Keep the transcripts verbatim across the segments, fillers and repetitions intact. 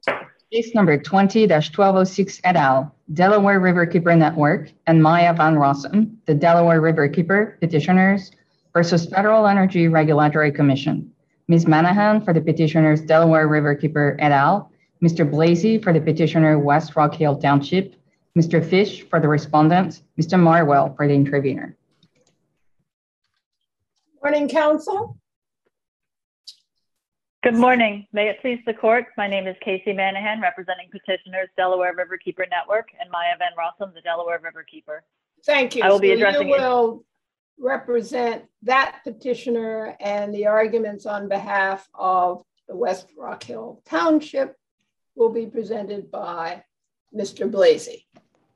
Case number twenty dash twelve oh six et al., Delaware Riverkeeper Network, and Maya Van Rossum, the Delaware Riverkeeper petitioners, versus Federal Energy Regulatory Commission. Miz Manahan for the petitioners Delaware Riverkeeper et al., Mister Blasey for the petitioner West Rock Hill Township, Mister Fish for the respondent, Mister Marwell for the intervener. Morning, counsel. Good morning. May it please the court. My name is Casey Manahan, representing petitioners Delaware Riverkeeper Network and Maya Van Rossum, the Delaware Riverkeeper. Thank you. I will be so addressing you will represent that petitioner and the arguments on behalf of the West Rock Hill Township will be presented by Mister Blasey.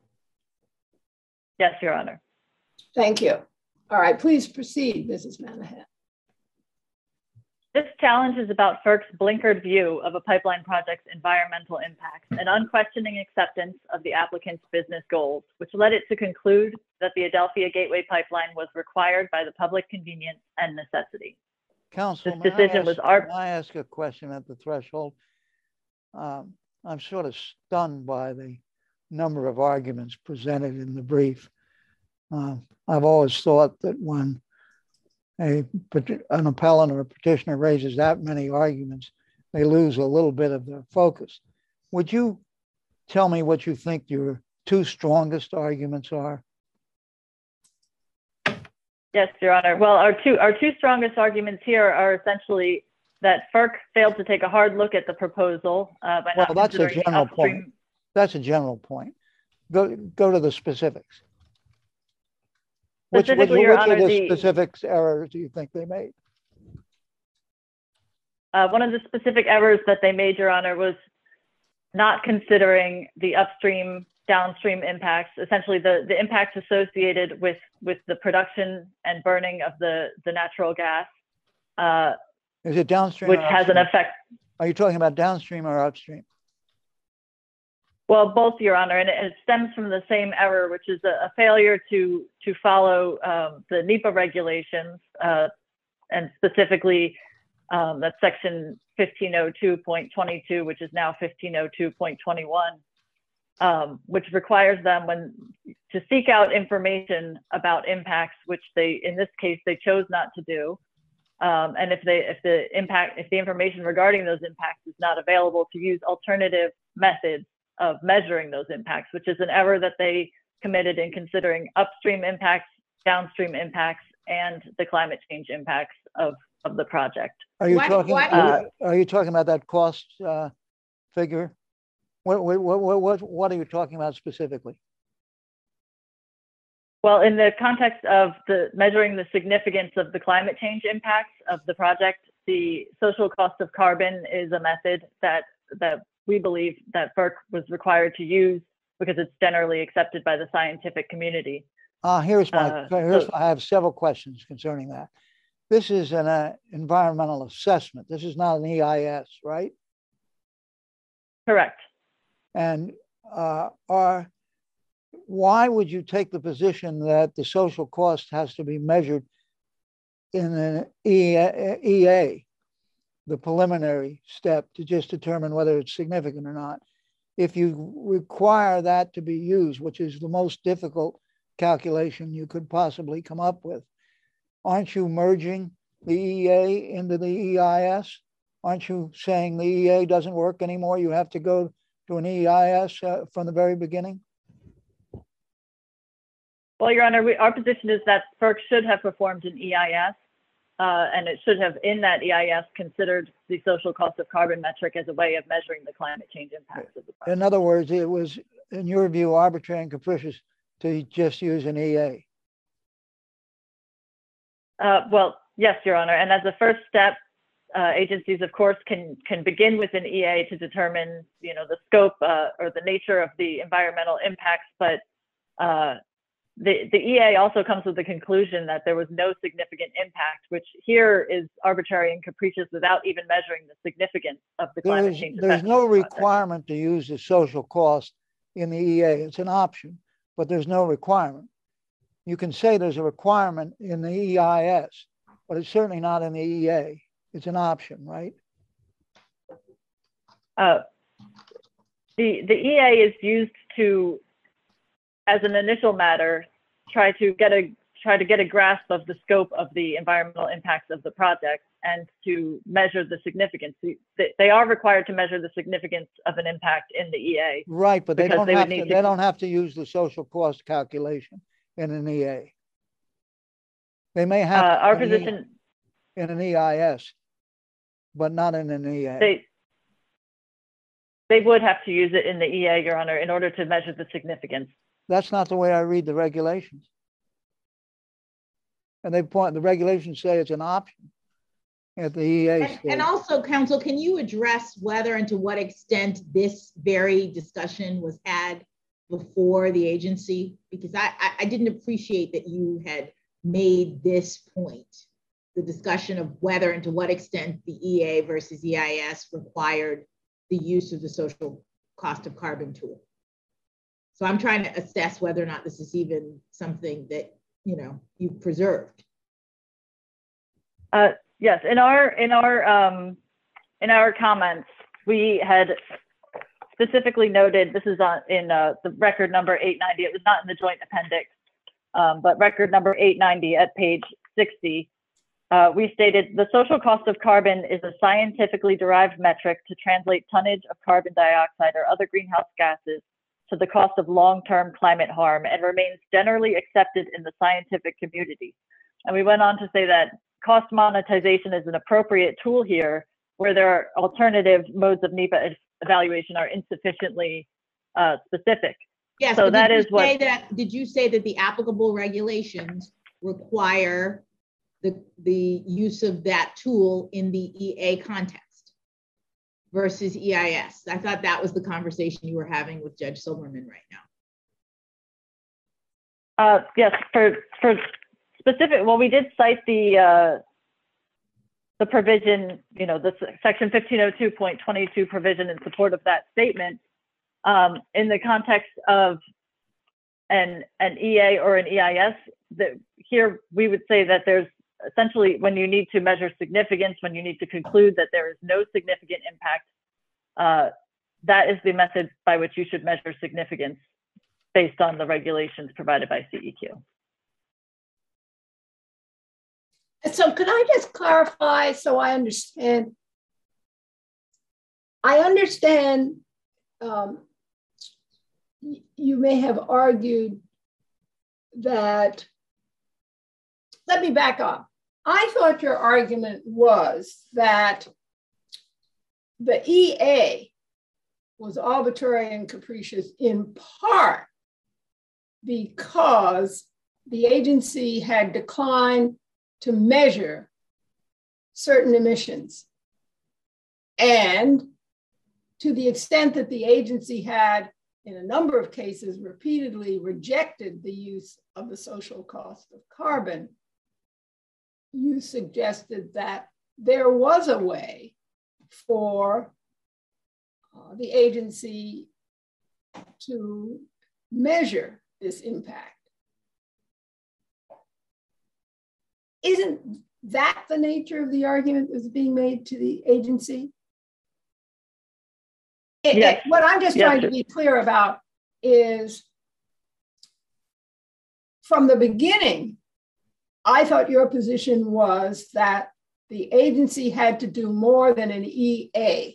Yes, Your Honor. Thank you. All right, please proceed, Missus Manahan. This challenge is about FERC's blinkered view of a pipeline project's environmental impacts and unquestioning acceptance of the applicant's business goals, which led it to conclude that the Adelphia Gateway Pipeline was required by the public convenience and necessity. Counsel, this decision may I, ask, was our- may I ask a question at the threshold? Um, I'm sort of stunned by the number of arguments presented in the brief. Uh, I've always thought that when A, an appellant or a petitioner raises that many arguments, they lose a little bit of their focus. Would you tell me what you think your two strongest arguments are? Yes, Your Honor. Well, our two, our two strongest arguments here are essentially that FERC failed to take a hard look at the proposal. Uh, by well, not that's a considering general upstream... point. That's a general point. Go, go to the specifics. Which, which, which Honor, of the, the specifics errors do you think they made? Uh, one of the specific errors that they made, Your Honor, was not considering the upstream, downstream impacts, essentially the, the impacts associated with, with the production and burning of the, the natural gas. Uh, Is it downstream? Which has an effect. Are you talking about downstream or upstream? Well, both, Your Honor, and it, it stems from the same error, which is a, a failure to to follow um, the NEPA regulations, uh, and specifically um, that's section fifteen oh two point twenty-two, which is now fifteen oh two point twenty-one, um, which requires them when to seek out information about impacts, which they, in this case, they chose not to do. Um, and if they, if the impact, if the information regarding those impacts is not available, to use alternative methods of measuring those impacts, which is an error that they committed in considering upstream impacts, downstream impacts, and the climate change impacts of, of the project. Are you what, talking? What, uh, are you talking about that cost uh, figure? What, what what what what are you talking about specifically? Well, in the context of the measuring the significance of the climate change impacts of the project, the social cost of carbon is a method that that we believe that FERC was required to use because it's generally accepted by the scientific community. Uh, here's my, uh, here's, so, I have several questions concerning that. This is an uh, environmental assessment. This is not an E I S, right? Correct. And uh, are, why would you take the position that the social cost has to be measured in an E A? The preliminary step to just determine whether it's significant or not. If you require that to be used, which is the most difficult calculation you could possibly come up with, aren't you merging the E A into the E I S? Aren't you saying the E A doesn't work anymore? You have to go to an E I S uh, from the very beginning? Well, Your Honor, we, our position is that FERC should have performed an E I S. Uh, and it should have, in that E I S, considered the social cost of carbon metric as a way of measuring the climate change impacts of the project. In other words, it was, in your view, arbitrary and capricious to just use an E A. Uh, well, yes, Your Honor. And as a first step, uh, agencies, of course, can can begin with an E A to determine, you know, the scope uh, or the nature of the environmental impacts. But uh, The, the E A also comes with the conclusion that there was no significant impact, which here is arbitrary and capricious without even measuring the significance of the climate There's, change. there's no of the requirement to use the social cost in the E A. It's an option, but there's no requirement. You can say there's a requirement in the E I S, but it's certainly not in the E A. It's an option, right? Uh, the, the E A is used to, as an initial matter, try to get a try to get a grasp of the scope of the environmental impacts of the project and to measure the significance. They are required to measure the significance of an impact in the E A. Right, but they don't they have would to, need they to- don't have to use the social cost calculation in an E A. They may have Uh, to our in an E- position, in an E I S, but not in an E A. they they would have to use it in the E A, Your Honor, in order to measure the significance. That's not the way I read the regulations. And they point, the regulations say it's an option at the E A And, stage. and also, counsel, can you address whether and to what extent this very discussion was had before the agency? Because I, I, I didn't appreciate that you had made this point, the discussion of whether and to what extent the E A versus E I S required the use of the social cost of carbon tool. So I'm trying to assess whether or not this is even something that, you know, you've preserved. Uh, yes, in our in our um, in our comments, we had specifically noted, this is on in uh, the record number eight ninety. It was not in the joint appendix, um, but record number eight ninety at page sixty. Uh, we stated the social cost of carbon is a scientifically derived metric to translate tonnage of carbon dioxide or other greenhouse gases to the cost of long-term climate harm and remains generally accepted in the scientific community. And we went on to say that cost monetization is an appropriate tool here where there are alternative modes of NEPA evaluation are insufficiently uh, specific. Yes, so but that did you is what- say that, did you say that the applicable regulations require the, the use of that tool in the E A context versus E I S? I thought that was the conversation you were having with Judge Silverman right now. Uh, yes, for for specific. Well, we did cite the uh, the provision, you know, the section fifteen oh two point twenty-two provision in support of that statement. Um, in the context of an an E A or an E I S, that here we would say that there's essentially when you need to measure significance, when you need to conclude that there is no significant impact, uh, that is the method by which you should measure significance based on the regulations provided by C E Q. So could I just clarify so I understand? I understand um, you may have argued that, let me back up. I thought your argument was that the E A was arbitrary and capricious in part because the agency had declined to measure certain emissions. And to the extent that the agency had, in a number of cases, repeatedly rejected the use of the social cost of carbon, you suggested that there was a way for uh, the agency to measure this impact. Isn't that the nature of the argument that's being made to the agency? It, Yes. it, what I'm just Yes. trying to be clear about is from the beginning, I thought your position was that the agency had to do more than an E A,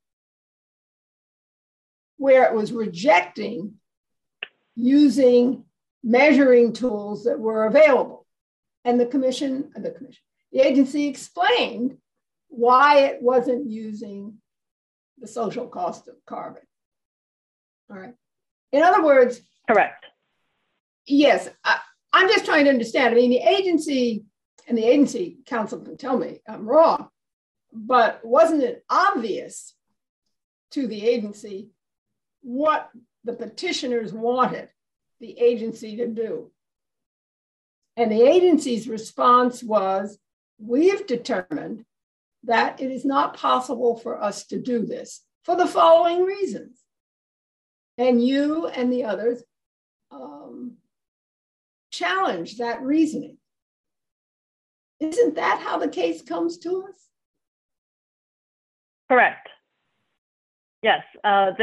where it was rejecting using measuring tools that were available. And the commission, the commission, the agency explained why it wasn't using the social cost of carbon. All right. In other words, Correct. yes, I, I'm just trying to understand. I mean, the agency and the agency counsel can tell me I'm wrong, but wasn't it obvious to the agency what the petitioners wanted the agency to do? And the agency's response was, we've determined that it is not possible for us to do this for the following reasons. And you and the others um, challenge that reasoning. Isn't that how the case comes to us? Correct. Yes. Uh, the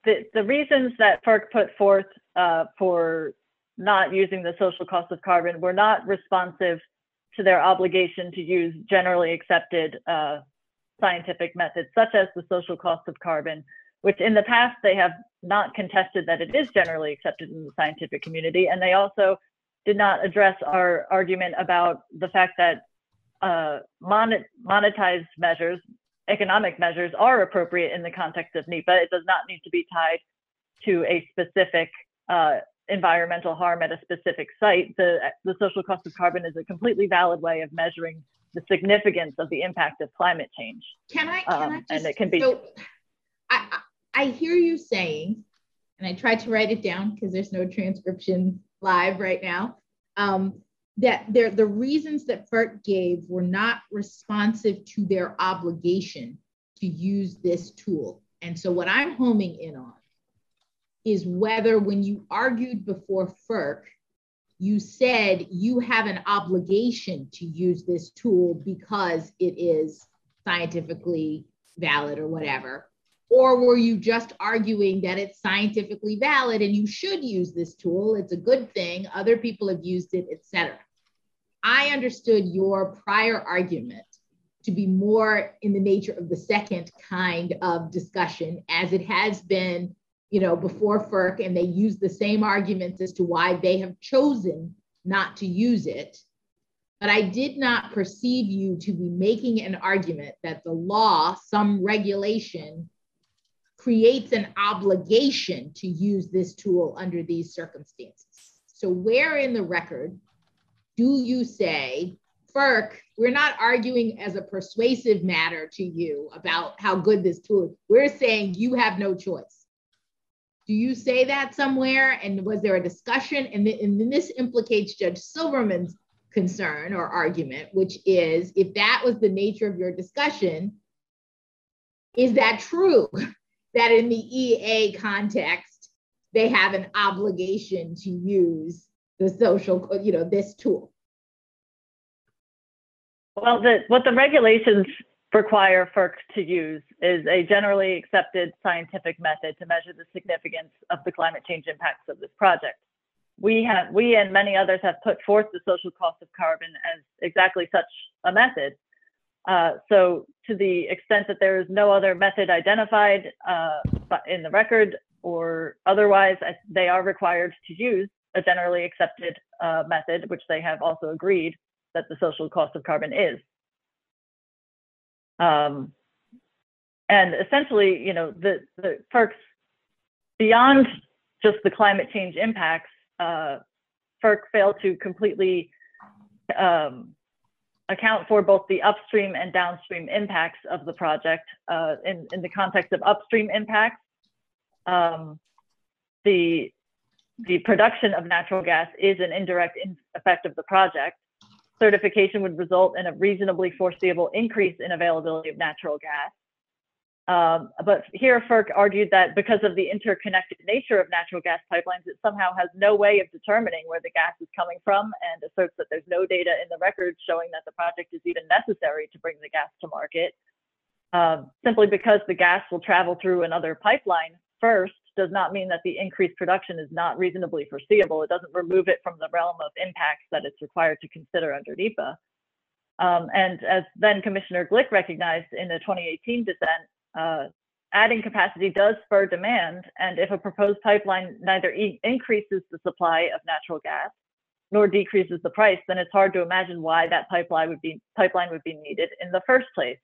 the, the reasons that FERC put forth uh, for not using the social cost of carbon were not responsive to their obligation to use generally accepted uh, scientific methods, such as the social cost of carbon, which in the past they have not contested that it is generally accepted in the scientific community. And they also did not address our argument about the fact that uh, monet monetized measures, economic measures, are appropriate in the context of NEPA. It does not need to be tied to a specific uh, environmental harm at a specific site. The, the social cost of carbon is a completely valid way of measuring the significance of the impact of climate change. Can I, can um, I just, and it can be. So I, I hear you saying, and I tried to write it down because there's no transcription live right now, um, that there, the reasons that FERC gave were not responsive to their obligation to use this tool. And so what I'm homing in on is whether when you argued before FERC, you said you have an obligation to use this tool because it is scientifically valid or whatever, or were you just arguing that it's scientifically valid and you should use this tool, it's a good thing, other people have used it, et cetera? I understood your prior argument to be more in the nature of the second kind of discussion, as it has been, you know, before FERC, and they use the same arguments as to why they have chosen not to use it. But I did not perceive you to be making an argument that the law, some regulation, creates an obligation to use this tool under these circumstances. So where in the record do you say, FERC, we're not arguing as a persuasive matter to you about how good this tool is. We're saying you have no choice. Do you say that somewhere? And was there a discussion? And, th and then this implicates Judge Silverman's concern or argument, which is, if that was the nature of your discussion, is that true that in the E A context, they have an obligation to use the social, you know, this tool? Well, the, what the regulations require FERC to use is a generally accepted scientific method to measure the significance of the climate change impacts of this project. We have, we and many others have put forth the social cost of carbon as exactly such a method. Uh, so to the extent that there is no other method identified uh, in the record or otherwise, they are required to use a generally accepted uh, method, which they have also agreed that the social cost of carbon is. Um, and essentially, you know, the, the FERC's, beyond just the climate change impacts, uh, FERC failed to completely um, account for both the upstream and downstream impacts of the project. Uh, in, in the context of upstream impacts, um, the, the production of natural gas is an indirect in effect of the project. Certification would result in a reasonably foreseeable increase in availability of natural gas. Um, but here FERC argued that because of the interconnected nature of natural gas pipelines, it somehow has no way of determining where the gas is coming from, and asserts that there's no data in the record showing that the project is even necessary to bring the gas to market. Um, simply because the gas will travel through another pipeline first does not mean that the increased production is not reasonably foreseeable. It doesn't remove it from the realm of impacts that it's required to consider under NEPA. Um, and as then Commissioner Glick recognized in the twenty eighteen dissent, uh, adding capacity does spur demand. And if a proposed pipeline neither e increases the supply of natural gas nor decreases the price, then it's hard to imagine why that pipeline would be, pipeline would be needed in the first place.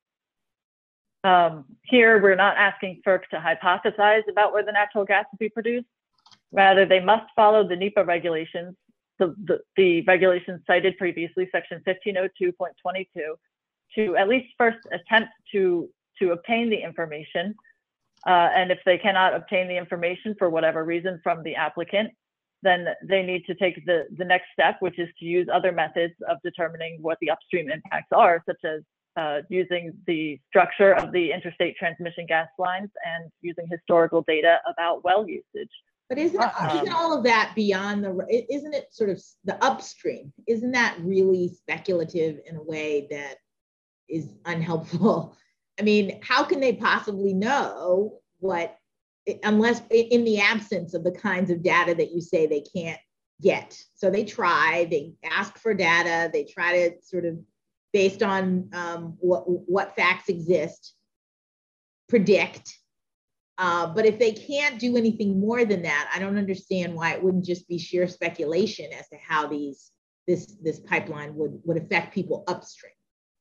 Um, here, we're not asking FERC to hypothesize about where the natural gas will be produced. Rather, they must follow the NEPA regulations, the, the, the regulations cited previously, section fifteen oh two point twenty-two, to at least first attempt to, to obtain the information. Uh, and if they cannot obtain the information for whatever reason from the applicant, then they need to take the, the next step, which is to use other methods of determining what the upstream impacts are, such as Uh, using the structure of the interstate transmission gas lines and using historical data about well usage. But isn't, um, isn't all of that beyond the, isn't it sort of the upstream? Isn't that really speculative in a way that is unhelpful? I mean, how can they possibly know what unless in the absence of the kinds of data that you say they can't get. So they try, they ask for data, they try to sort of, based on um, what, what facts exist, predict. Uh, but if they can't do anything more than that, I don't understand why it wouldn't just be sheer speculation as to how these this this pipeline would, would affect people upstream.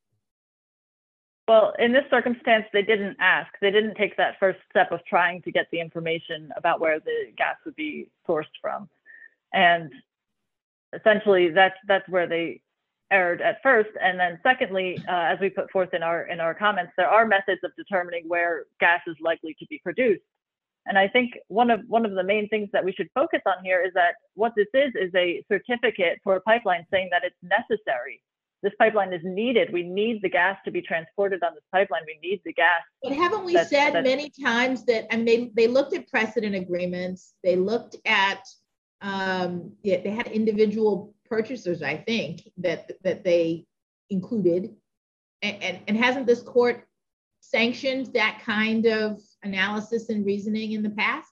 Well, in this circumstance, they didn't ask. They didn't take that first step of trying to get the information about where the gas would be sourced from. And essentially, that's, that's where they erred at first. And then secondly, uh, as we put forth in our, in our comments, there are methods of determining where gas is likely to be produced. And I think one of, one of the main things that we should focus on here is that what this is, is a certificate for a pipeline saying that it's necessary. This pipeline is needed. We need the gas to be transported on this pipeline. We need the gas. But haven't we that's, said that's, many times that, I mean, they, they looked at precedent agreements, they looked at, um, yeah, they had individual purchasers, I think, that, that they included. And, and, and hasn't this court sanctioned that kind of analysis and reasoning in the past?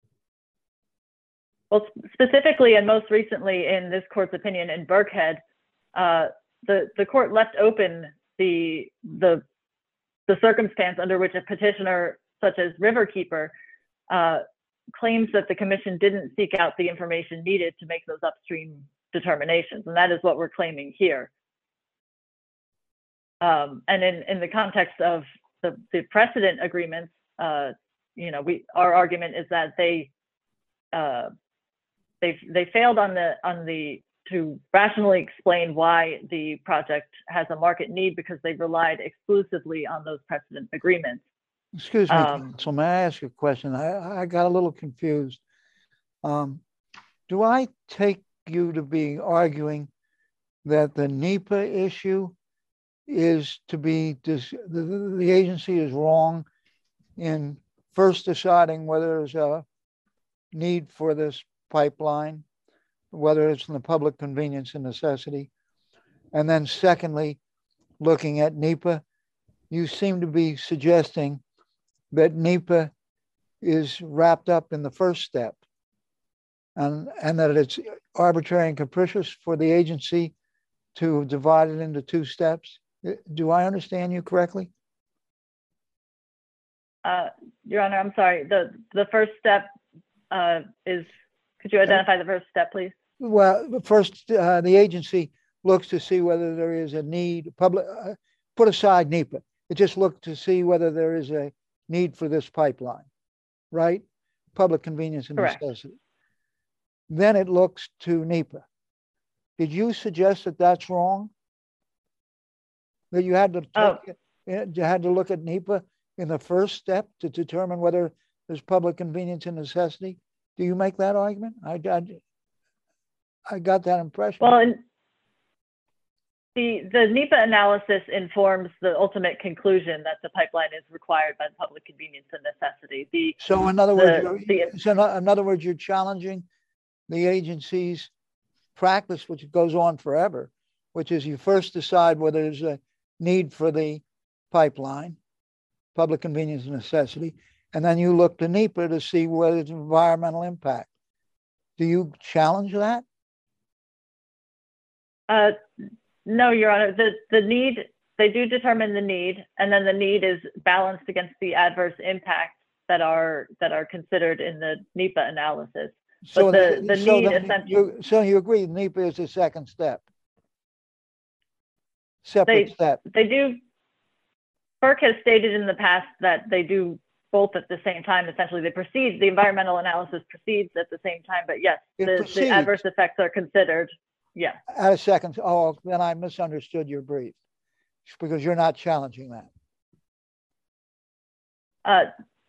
Well, specifically and most recently in this court's opinion in Burkhead, uh, the, the court left open the, the, the circumstance under which a petitioner such as Riverkeeper uh, claims that the commission didn't seek out the information needed to make those upstream determinations. And that is what we're claiming here. Um, and in, in the context of the, the precedent agreements, uh, you know, we, our argument is that they, uh, they, they failed on the, on the, to rationally explain why the project has a market need because they relied exclusively on those precedent agreements. Excuse me, Um, so may I ask you a question? I, I got a little confused. Um, do I take you to be arguing that the NEPA issue is to be, dis the, the agency is wrong in first deciding whether there's a need for this pipeline, whether it's in the public convenience and necessity, and then secondly, looking at NEPA, you seem to be suggesting that NEPA is wrapped up in the first step and, and that it's arbitrary and capricious for the agency to divide it into two steps. Do I understand you correctly? Uh, Your Honor, I'm sorry. The, the first step uh, is, could you identify the first step, please? Well, first, uh, the agency looks to see whether there is a need, public, uh, put aside NEPA. It just looks to see whether there is a need for this pipeline, right? Public convenience and Correct. necessity. Then it looks to NEPA. Did you suggest that that's wrong? That you had to take, oh. you had to look at NEPA in the first step to determine whether there's public convenience and necessity? Do you make that argument? I, I, I got that impression. Well, in, the, the NEPA analysis informs the ultimate conclusion that the pipeline is required by the public convenience and necessity. The, so in other the, words, the, so in other words, you're challenging the agency's practice, which goes on forever, which is you first decide whether there's a need for the pipeline, public convenience and necessity, and then you look to NEPA to see whether it's environmental impact. Do you challenge that? Uh, no, Your Honor. The, the need, they do determine the need, and then the need is balanced against the adverse impacts that are that are considered in the NEPA analysis. So but the, the, the so need the, essentially. you, so you agree NEPA is the second step? Separate they, step. They do. FERC has stated in the past that they do both at the same time. Essentially, they proceed, the environmental analysis proceeds at the same time, but yes, the, the adverse effects are considered. Yeah. At a second, oh, then I misunderstood your brief because you're not challenging that. Uh,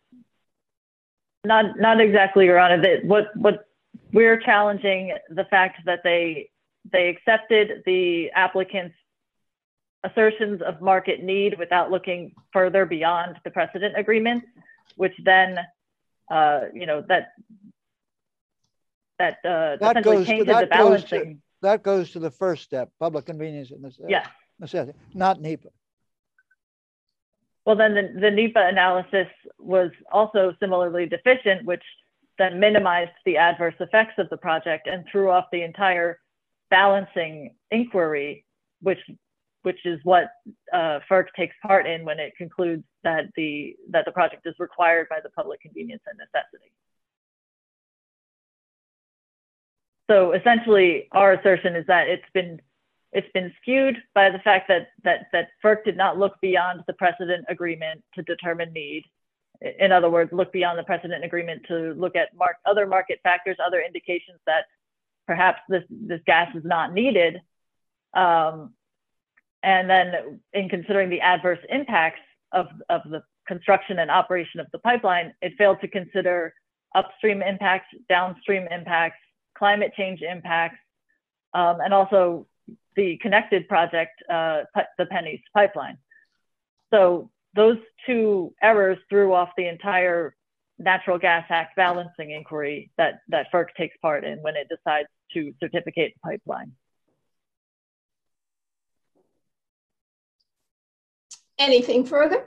not, not exactly, Your Honor. They, what, what we're challenging the fact that they, they accepted the applicant's assertions of market need without looking further beyond the precedent agreement, which then, uh, you know, that that, uh, that essentially goes changes to, that the balancing. Goes to, that goes to the first step, public convenience and necessity. Yeah. necessity, not NEPA. Well, then the, the NEPA analysis was also similarly deficient, which then minimized the adverse effects of the project and threw off the entire balancing inquiry, which which is what uh, FERC takes part in when it concludes that the that the project is required by the public convenience and necessity. So essentially, our assertion is that it's been it's been skewed by the fact that that that FERC did not look beyond the precedent agreement to determine need. In other words, look beyond the precedent agreement to look at mark, other market factors, other indications that perhaps this this gas is not needed. Um, and then, in considering the adverse impacts of of the construction and operation of the pipeline, it failed to consider upstream impacts, downstream impacts, climate change impacts, um, and also the connected project, uh, the PennEast pipeline. So those two errors threw off the entire Natural Gas Act balancing inquiry that, that FERC takes part in when it decides to certificate the pipeline. Anything further?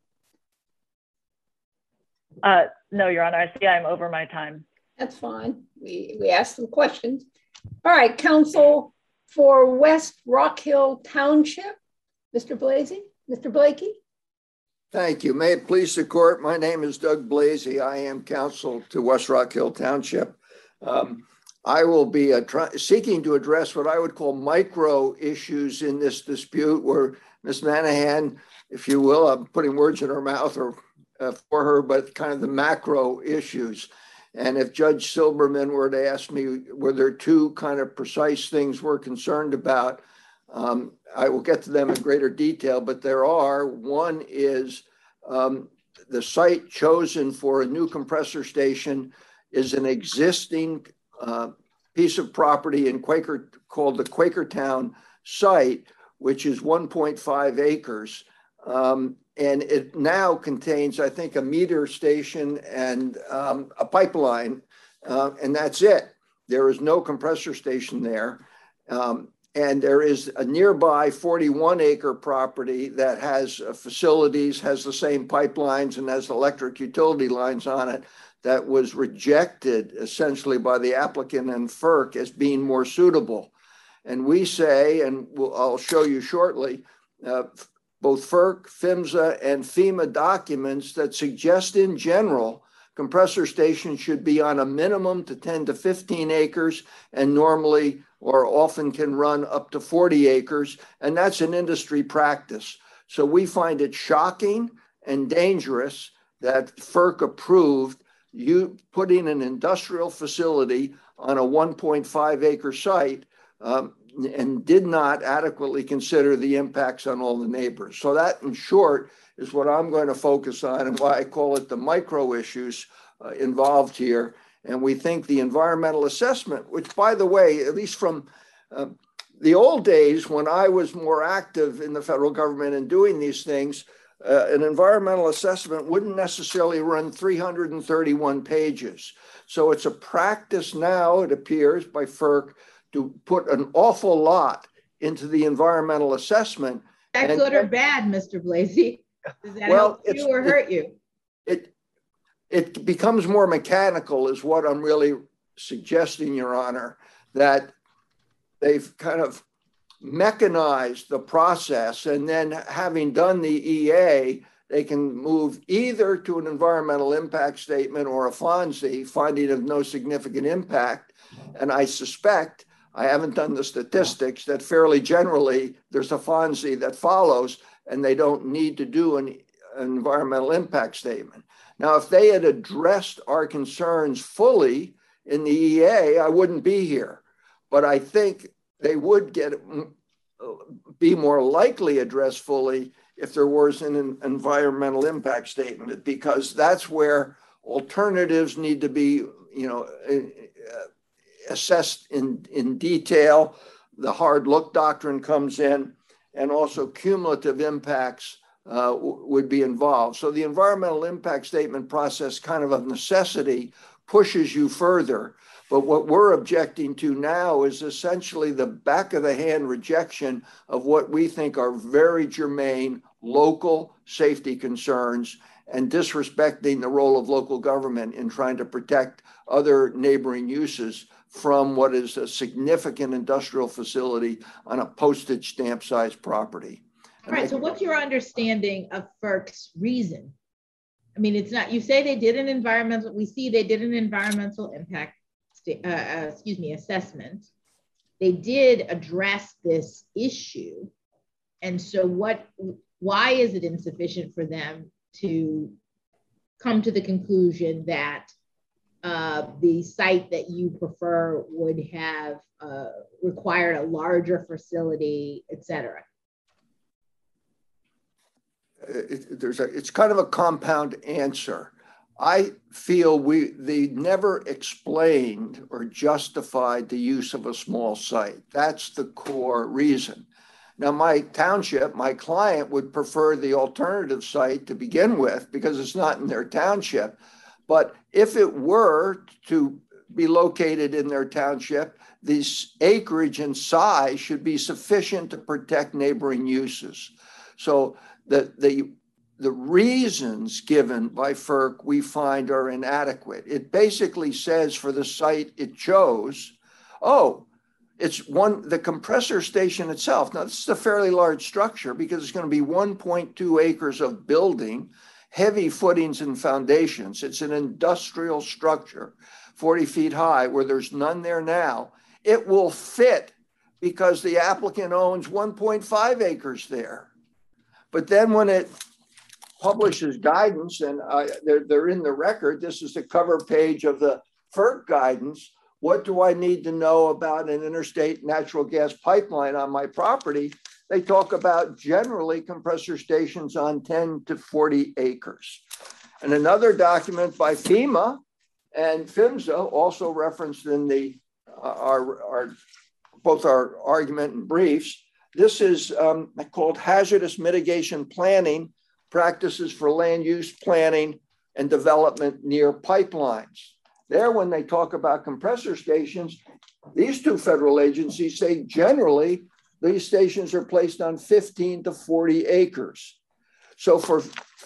Uh, no, Your Honor, I see I'm over my time. That's fine. We, we asked some questions. All right, counsel for West Rock Hill Township, Mister Blasey, Mister Blakey. Thank you. May it please the court, my name is Doug Blasey. I am counsel to West Rock Hill Township. Um, I will be uh, try seeking to address what I would call micro issues in this dispute where Miz Manahan, if you will, I'm putting words in her mouth or uh, for her, but kind of the macro issues. And if Judge Silberman were to ask me, were there two kind of precise things we're concerned about, um, I will get to them in greater detail, but there are. One is um, the site chosen for a new compressor station is an existing uh, piece of property in Quaker called the Quakertown site, which is one point five acres. Um, and it now contains, I think, a meter station and um, a pipeline, uh, and that's it. There is no compressor station there. Um, and there is a nearby forty-one acre property that has uh, facilities, has the same pipelines and has electric utility lines on it that was rejected essentially by the applicant and FERC as being more suitable. And we say, and we'll, I'll show you shortly, uh, both FERC, PHMSA, and FEMA documents that suggest in general compressor stations should be on a minimum to ten to fifteen acres and normally or often can run up to forty acres, and that's an industry practice. So we find it shocking and dangerous that FERC approved you putting an industrial facility on a one point five acre site um, and did not adequately consider the impacts on all the neighbors. So that, in short, is what I'm going to focus on and why I call it the micro issues uh, involved here. And we think the environmental assessment, which, by the way, at least from uh, the old days when I was more active in the federal government and doing these things, uh, an environmental assessment wouldn't necessarily run three hundred thirty-one pages. So it's a practice now, it appears, by FERC to put an awful lot into the environmental assessment. Is that and, good or bad, Mister Blasey? Does that well, help you or hurt you? It, it becomes more mechanical is what I'm really suggesting, Your Honor, that they've kind of mechanized the process, and then having done the E A, they can move either to an environmental impact statement or a FONSI, finding of no significant impact. And I suspect, I haven't done the statistics, that fairly generally there's a FONSI that follows and they don't need to do an, an environmental impact statement. Now, if they had addressed our concerns fully in the E A, I wouldn't be here. But I think they would get be more likely addressed fully if there was an environmental impact statement, because that's where alternatives need to be, you know, assessed in, in detail. The hard look doctrine comes in, and also cumulative impacts uh, would be involved. So the environmental impact statement process, kind of of necessity, pushes you further. But what we're objecting to now is essentially the back of the hand rejection of what we think are very germane local safety concerns and disrespecting the role of local government in trying to protect other neighboring uses from what is a significant industrial facility on a postage stamp sized property. All right, so what's your understanding of F E R C's reason? I mean, it's not, you say they did an environmental, we see they did an environmental impact, uh, uh, excuse me, assessment. They did address this issue. And so what, why is it insufficient for them to come to the conclusion that uh, the site that you prefer would have uh, required a larger facility, et cetera? It, there's a, it's kind of a compound answer. I feel we they never explained or justified the use of a small site. That's the core reason. Now, my township, my client would prefer the alternative site to begin with because it's not in their township. But if it were to be located in their township, this acreage and size should be sufficient to protect neighboring uses. So the, the, the reasons given by F E R C we find are inadequate. It basically says for the site it chose, oh, it's one, the compressor station itself. Now, this is a fairly large structure because it's going to be one point two acres of building, heavy footings and foundations. It's an industrial structure, forty feet high, where there's none there now. It will fit because the applicant owns one point five acres there. But then when it publishes guidance, and uh, they're, they're in the record, this is the cover page of the F E R C guidance. What do I need to know about an interstate natural gas pipeline on my property? They talk about generally compressor stations on ten to forty acres. And another document by FEMA and PHMSA, also referenced in the uh, our, our both our argument and briefs. This is um, called Hazardous Mitigation Planning Practices for Land Use Planning and Development Near Pipelines. There, when they talk about compressor stations, these two federal agencies say generally these stations are placed on fifteen to forty acres. So for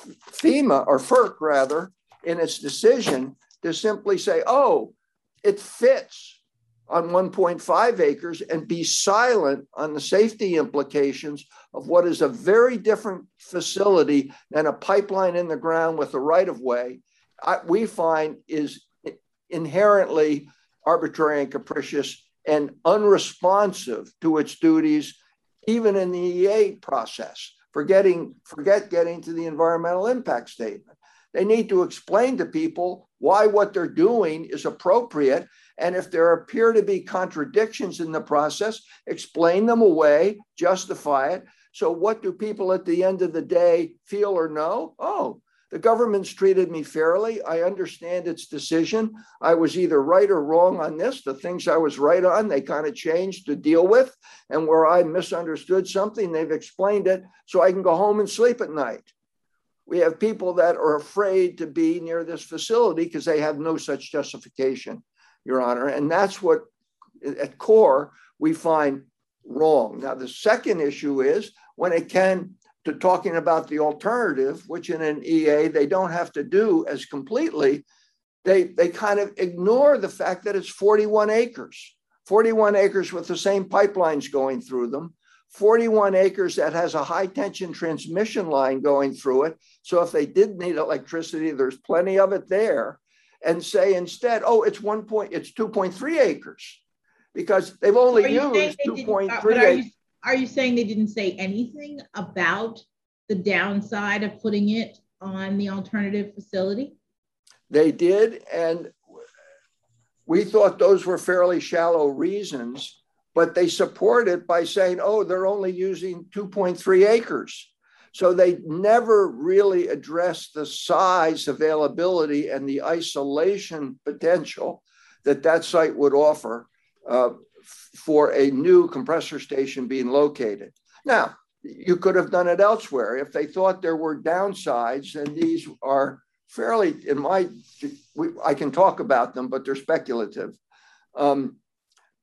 FEMA, or F E R C rather, in its decision to simply say, oh, it fits on one point five acres and be silent on the safety implications of what is a very different facility than a pipeline in the ground with a right-of-way, we find is inherently arbitrary and capricious and unresponsive to its duties, even in the E A process. Forgetting, forget getting to the environmental impact statement. They need to explain to people why what they're doing is appropriate. And if there appear to be contradictions in the process, explain them away, justify it. So what do people at the end of the day feel or know? Oh, the government's treated me fairly. I understand its decision. I was either right or wrong on this. The things I was right on, they kind of changed to deal with. And where I misunderstood something, they've explained it so I can go home and sleep at night. We have people that are afraid to be near this facility because they have no such justification, Your Honor. And that's what, at core, we find wrong. Now, the second issue is when it can, to talking about the alternative, which in an E A they don't have to do as completely, they, they kind of ignore the fact that it's forty-one acres, forty-one acres with the same pipelines going through them, forty-one acres that has a high tension transmission line going through it. So if they did need electricity, there's plenty of it there. And say instead, oh, it's one point, it's two point three acres because they've only used two point three acres. Are you saying they didn't say anything about the downside of putting it on the alternative facility? They did, and we thought those were fairly shallow reasons, but they support it by saying, oh, they're only using two point three acres. So they never really addressed the size, availability, and the isolation potential that that site would offer uh, for a new compressor station being located. Now, you could have done it elsewhere. If they thought there were downsides, and these are fairly, in my, we, I can talk about them, but they're speculative. Um,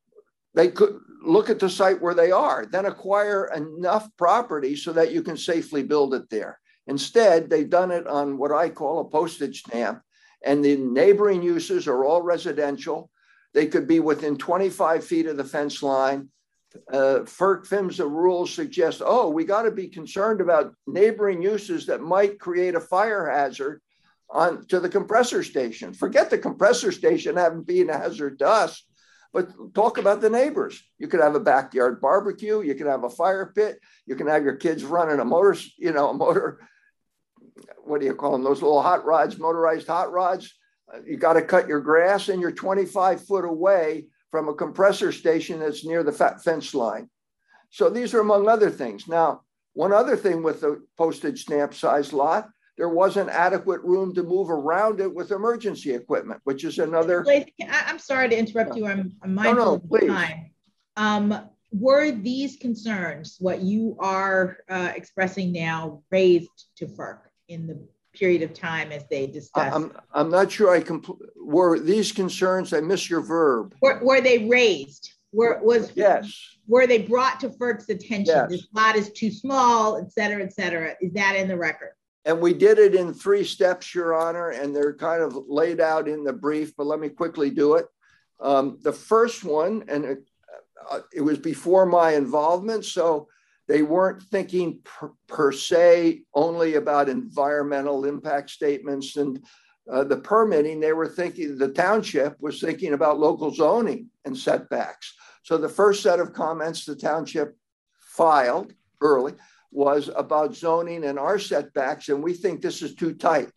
they could look at the site where they are, then acquire enough property so that you can safely build it there. Instead, they've done it on what I call a postage stamp, and the neighboring uses are all residential. They could be within twenty-five feet of the fence line. Uh, FERC PHMSA rules suggest, oh, we got to be concerned about neighboring uses that might create a fire hazard on to the compressor station. Forget the compressor station having been a hazard to us, but talk about the neighbors. You could have a backyard barbecue. You could have a fire pit. You can have your kids running a motor, you know, a motor, what do you call them? Those little hot rods, motorized hot rods. Uh, you got to cut your grass, and you're twenty-five foot away from a compressor station that's near the fence line. So these are among other things. Now, one other thing with the postage stamp size lot, there wasn't adequate room to move around it with emergency equipment, which is another. I'm sorry to interrupt you. I'm, I'm mindful no, no, of the time. Um, were these concerns, what you are uh, expressing now, raised to FERC in the period of time as they discussed? I'm, I'm not sure I compl- were these concerns, I miss your verb. Were, were they raised? Were, was, yes. Were they brought to FERC's attention? Yes. This lot is too small, et cetera, et cetera. Is that in the record? And we did it in three steps, Your Honor, and they're kind of laid out in the brief, but let me quickly do it. Um, the first one, and it, uh, it was before my involvement, so they weren't thinking per, per se only about environmental impact statements and uh, the permitting. They were thinking, the township was thinking about local zoning and setbacks. So the first set of comments the township filed early was about zoning and our setbacks, and we think this is too tight.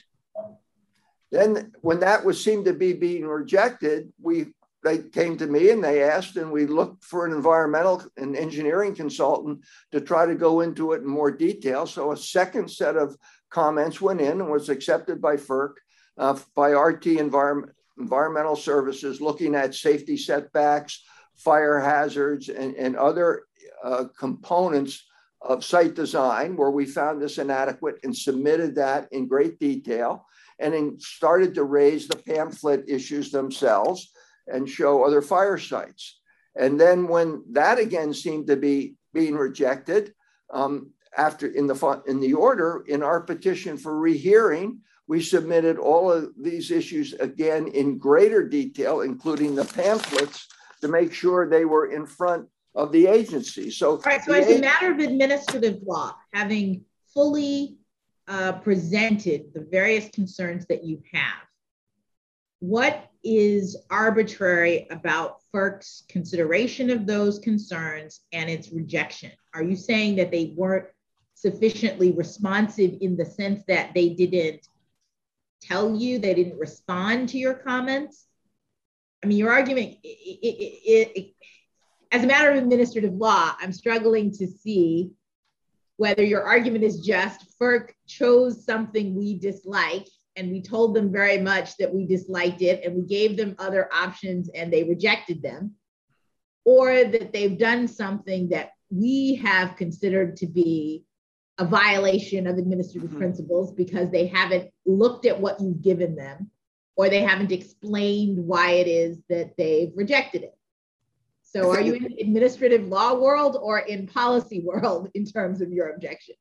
Then when that was seemed to be being rejected, we they came to me and they asked, and we looked for an environmental and engineering consultant to try to go into it in more detail. So a second set of comments went in and was accepted by FERC, uh, by R T Environment, Environmental Services, looking at safety setbacks, fire hazards, and, and other uh, components of site design, where we found this inadequate and submitted that in great detail, and then started to raise the pamphlet issues themselves and show other fire sites. And then when that again seemed to be being rejected, um, after in the in the order, in our petition for rehearing, we submitted all of these issues again in greater detail, including the pamphlets, to make sure they were in front of the agency. So, all right, so as a matter of administrative law, having fully uh, presented the various concerns that you have, what is arbitrary about FERC's consideration of those concerns and its rejection? Are you saying that they weren't sufficiently responsive in the sense that they didn't tell you, they didn't respond to your comments? I mean, your argument, it, it, it, it, as a matter of administrative law, I'm struggling to see whether your argument is just FERC chose something we dislike and we told them very much that we disliked it and we gave them other options and they rejected them, or that they've done something that we have considered to be a violation of administrative mm-hmm. principles because they haven't looked at what you've given them, or they haven't explained why it is that they've rejected it. So are you in administrative law world or in policy world in terms of your objection?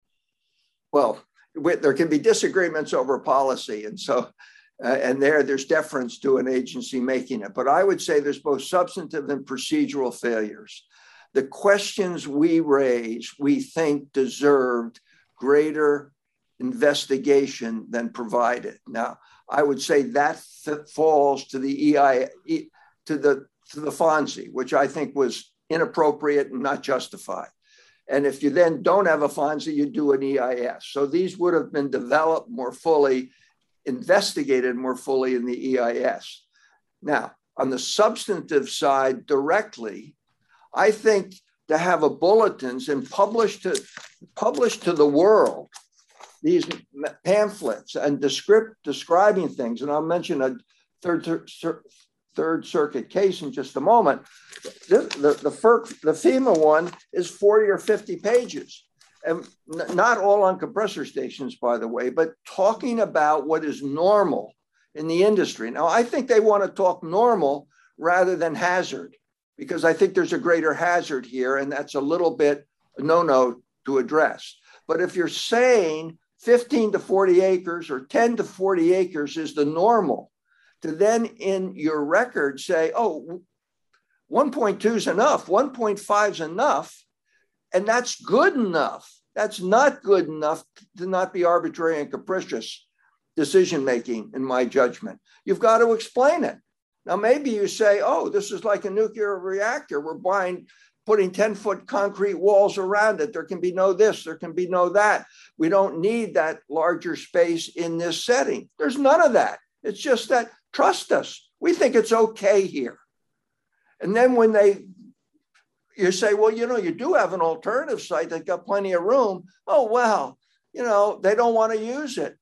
Well, there can be disagreements over policy. And so, uh, and there, there's deference to an agency making it. But I would say there's both substantive and procedural failures. The questions we raise, we think deserved greater investigation than provided. Now, I would say that th- falls to the E I, e, to the to the FONSI, which I think was inappropriate and not justified. And if you then don't have a FONSI, you do an E I S. So these would have been developed more fully, investigated more fully in the E I S. Now, on the substantive side directly, I think to have a bulletins and publish to, publish to the world these pamphlets and descript, describing things, and I'll mention a third, third circuit case in just a moment. The, the, the, FERC, the FEMA one is forty or fifty pages, and n- not all on compressor stations, by the way, but talking about what is normal in the industry. Now, I think they want to talk normal rather than hazard, because I think there's a greater hazard here, and that's a little bit no-no to address. But if you're saying fifteen to forty acres or ten to forty acres is the normal, to then in your record say, oh, one point two is enough, one point five is enough, and that's good enough. That's not good enough to not be arbitrary and capricious decision-making, in my judgment. You've got to explain it. Now, maybe you say, oh, this is like a nuclear reactor. We're buying, putting ten-foot concrete walls around it. There can be no this, there can be no that. We don't need that larger space in this setting. There's none of that. It's just that, trust us, we think it's okay here. And then when they, you say, well, you know, you do have an alternative site that got plenty of room. Oh, well, you know, they don't want to use it.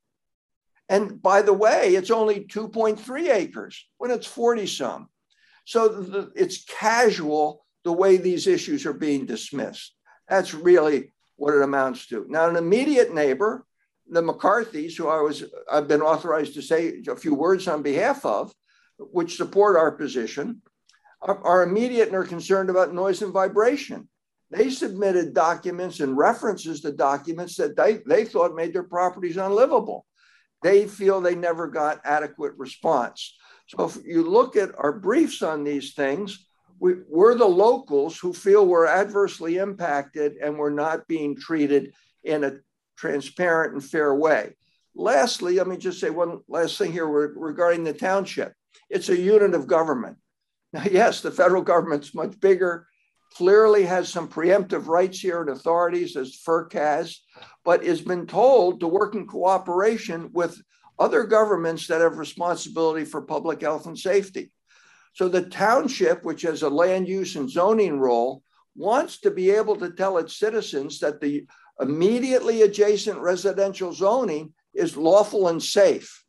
And by the way, it's only two point three acres when it's forty some. So the, it's casual the way these issues are being dismissed. That's really what it amounts to. Now, an immediate neighbor, the McCarthys, who I was, I've been authorized to say a few words on behalf of, which support our position, are, are immediate and are concerned about noise and vibration. They submitted documents and references to documents that they, they thought made their properties unlivable. They feel they never got adequate response. So if you look at our briefs on these things, we, we're the locals who feel we're adversely impacted and we're not being treated in a transparent and fair way. Lastly, let me just say one last thing here regarding the township. It's a unit of government. Now, yes, the federal government's much bigger, clearly has some preemptive rights here and authorities, as FERC has, but has been told to work in cooperation with other governments that have responsibility for public health and safety. So the township, which has a land use and zoning role, wants to be able to tell its citizens that the immediately adjacent residential zoning is lawful and safe.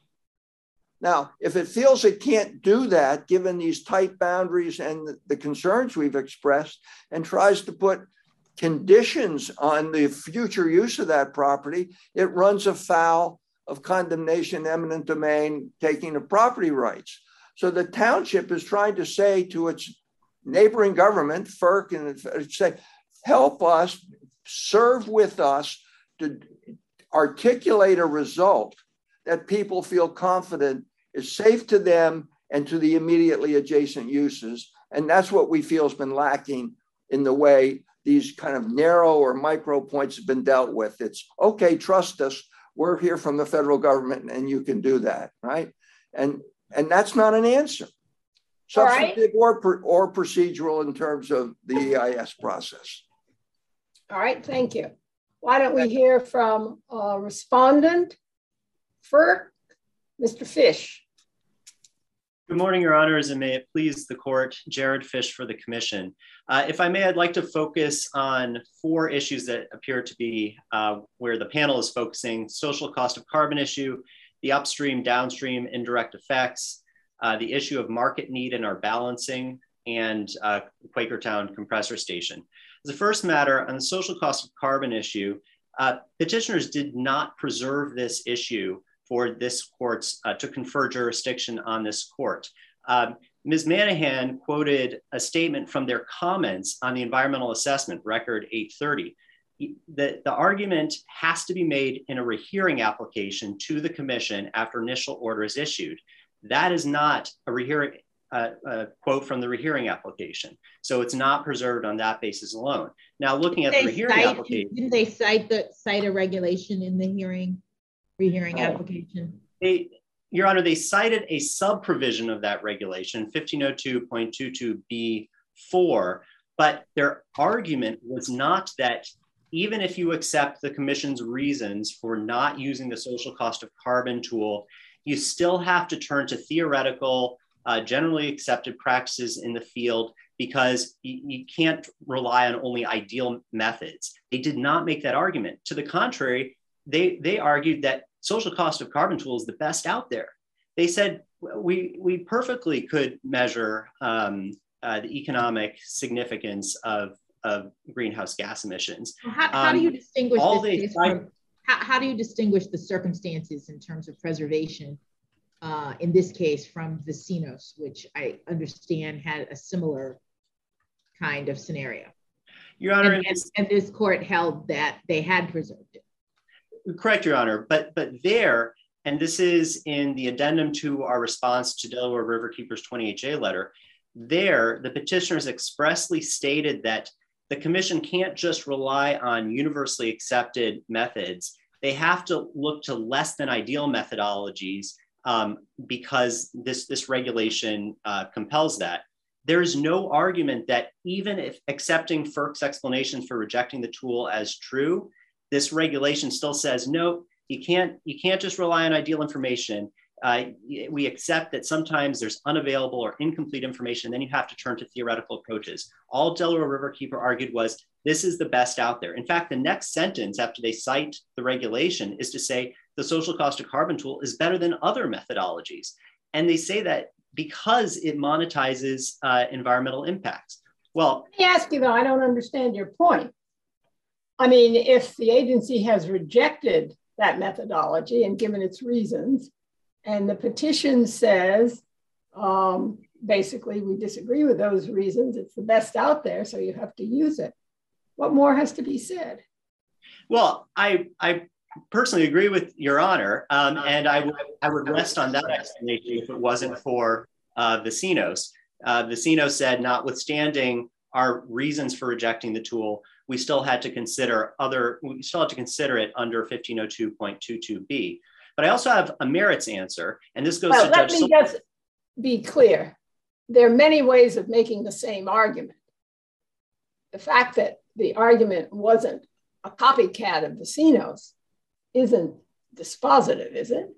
Now, if it feels it can't do that, given these tight boundaries and the concerns we've expressed, and tries to put conditions on the future use of that property, it runs afoul of condemnation, eminent domain, taking of property rights. So the township is trying to say to its neighboring government, FERC, and say, help us, serve with us to articulate a result that people feel confident is safe to them and to the immediately adjacent uses. And that's what we feel has been lacking in the way these kind of narrow or micro points have been dealt with. It's okay, trust us. We're here from the federal government and you can do that, right? And, and that's not an answer. Substantive or, or procedural in terms of the E I S process. All right, thank you. Why don't we hear from a respondent, FERC, Mister Fish. Good morning, Your Honors, and may it please the court, Jared Fish for the commission. Uh, if I may, I'd like to focus on four issues that appear to be uh, where the panel is focusing: social cost of carbon issue, the upstream, downstream indirect effects, uh, the issue of market need and our balancing, and uh, Quakertown compressor station. The first matter on the social cost of carbon issue, uh, petitioners did not preserve this issue for this court's, uh, to confer jurisdiction on this court. Um, Miz Manahan quoted a statement from their comments on the environmental assessment, record eight thirty. The, the argument has to be made in a rehearing application to the commission after initial order is issued. That is not a rehearing, uh, a quote from the rehearing application. So it's not preserved on that basis alone. Now, looking at the rehearing cite, application. Didn't they cite, the, cite a regulation in the hearing? Rehearing oh, application? They, Your Honor, they cited a sub-provision of that regulation, fifteen oh two point two two B four, but their argument was not that even if you accept the commission's reasons for not using the social cost of carbon tool, you still have to turn to theoretical, uh, generally accepted practices in the field because you, you can't rely on only ideal methods. They did not make that argument. To the contrary, they, they argued that social cost of carbon tool is the best out there. They said we, we perfectly could measure um, uh, the economic significance of, of greenhouse gas emissions. How, how um, do you distinguish all this they case from, how, how do you distinguish the circumstances in terms of preservation uh, in this case from Vecinos, which I understand had a similar kind of scenario. Your Honor, and, and, and this court held that they had preserved it. Correct, Your Honor, but but there, and this is in the addendum to our response to Delaware Riverkeeper's twenty-eight J letter, there the petitioners expressly stated that the commission can't just rely on universally accepted methods. They have to look to less than ideal methodologies um, because this, this regulation uh, compels that. There is no argument that even if accepting FERC's explanation for rejecting the tool as true, this regulation still says, no, you can't, you can't just rely on ideal information. Uh, we accept that sometimes there's unavailable or incomplete information, then you have to turn to theoretical approaches. All Delaware Riverkeeper argued was, this is the best out there. In fact, the next sentence after they cite the regulation is to say, the social cost of carbon tool is better than other methodologies. And they say that because it monetizes uh, environmental impacts. Well, let me ask you though, I don't understand your point. I mean, if the agency has rejected that methodology and given its reasons, and the petition says, um, basically, we disagree with those reasons, it's the best out there, so you have to use it. What more has to be said? Well, I, I personally agree with Your Honor, um, and I, w- I would rest on that explanation if it wasn't for uh, Vecinos. Uh, Vecinos said, notwithstanding our reasons for rejecting the tool, we still had to consider other, we still had to consider it under fifteen oh two point two two B. But I also have a merits answer, and this goes well, to let Judge. me just be clear. There are many ways of making the same argument. The fact that the argument wasn't a copycat of Vecinos isn't dispositive, is it?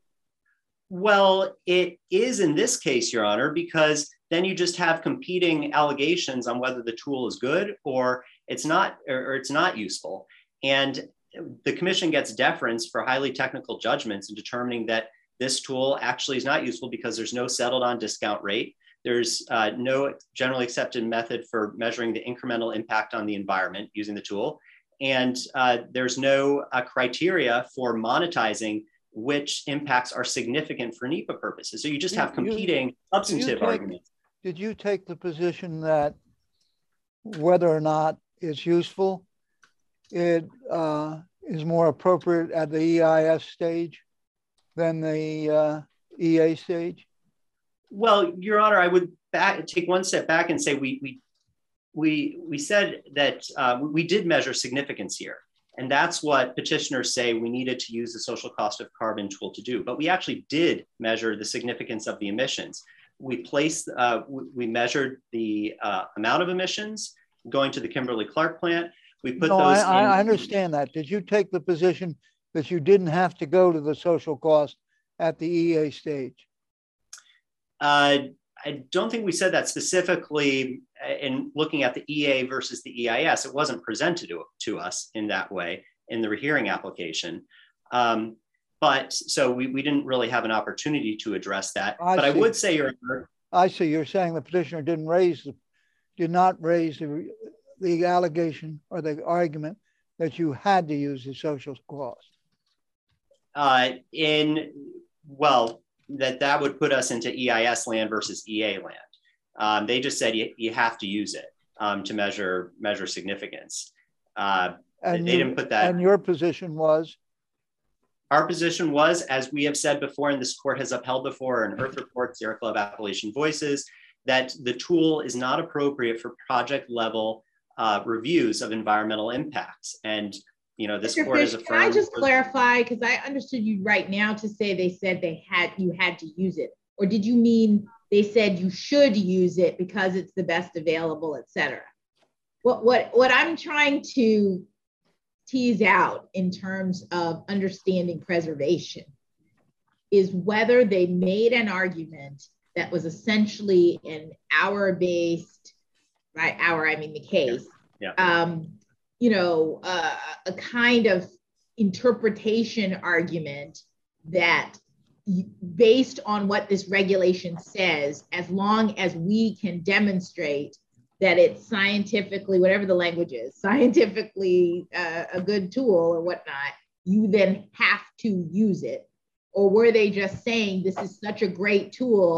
Well, it is in this case, Your Honor, because then you just have competing allegations on whether the tool is good or it's not, or, or it's not useful. And the commission gets deference for highly technical judgments in determining that this tool actually is not useful because there's no settled on discount rate. There's uh, no generally accepted method for measuring the incremental impact on the environment using the tool. And uh, there's no uh, criteria for monetizing which impacts are significant for NEPA purposes. So you just have competing you, substantive take, arguments. Did you take the position that whether or not it's useful, it uh, is more appropriate at the E I S stage than the uh, E A stage? Well, Your Honor, I would back, take one step back and say we we we we said that uh, we did measure significance here, and that's what petitioners say we needed to use the social cost of carbon tool to do. But we actually did measure the significance of the emissions. We placed, uh, we measured the uh, amount of emissions going to the Kimberly-Clark plant. We put no, those. I, in I understand that. Did you take the position that you didn't have to go to the social cost at the E A stage? Uh, I don't think we said that specifically in looking at the E A versus the E I S. It wasn't presented to, to us in that way in the rehearing application. Um, but so we, we didn't really have an opportunity to address that. I but see. I would say, Your Honor, I see. You're saying the petitioner didn't raise, the, did not raise the, the allegation or the argument that you had to use the social cost. Uh, in, well, that that would put us into E I S land versus E A land. Um, they just said you, you have to use it um, to measure measure significance. Uh, and they you, didn't put that. And your position was? Our position was, as we have said before, and this court has upheld before in Earth Report, Sierra Club Appalachian Voices, that the tool is not appropriate for project level uh, reviews of environmental impacts. And you know, this Mister court Fish, is affirmed. Can I just clarify, because I understood you right now to say they said they had you had to use it, or did you mean they said you should use it because it's the best available, et cetera? What what what I'm trying to tease out in terms of understanding preservation is whether they made an argument that was essentially an hour-based, right? Hour, I mean the case. Yeah. yeah. Um, you know, uh, a kind of interpretation argument that based on what this regulation says, as long as we can demonstrate that it's scientifically, whatever the language is, scientifically uh, a good tool or whatnot, you then have to use it? Or were they just saying this is such a great tool,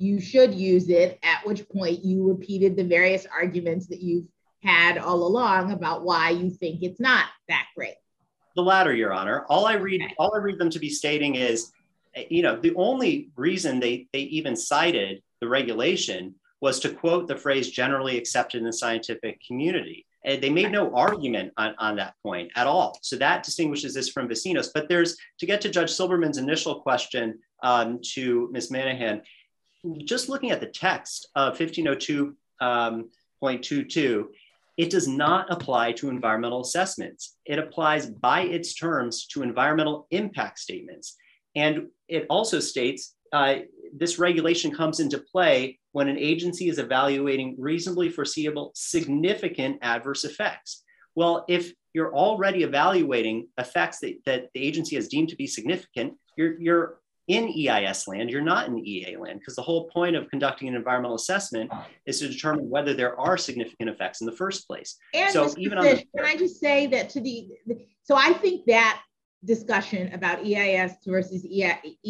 you should use it, at which point you repeated the various arguments that you've had all along about why you think it's not that great. The latter, Your Honor. All I read, Okay. all I read them to be stating is, you know, the only reason they, they even cited the regulation was to quote the phrase generally accepted in the scientific community. And they made no argument on, on that point at all. So that distinguishes this from Vecinos. But there's, to get to Judge Silberman's initial question um, to Miz Manahan, just looking at the text of fifteen oh two point two two, it does not apply to environmental assessments. It applies by its terms to environmental impact statements. And it also states uh, this regulation comes into play when an agency is evaluating reasonably foreseeable significant adverse effects. Well, if you're already evaluating effects that, that the agency has deemed to be significant, you're, you're in E I S land, you're not in E A land, because the whole point of conducting an environmental assessment is to determine whether there are significant effects in the first place. And so Mister even on Fish, the- can I just say that to the, so I think that discussion about E I S versus E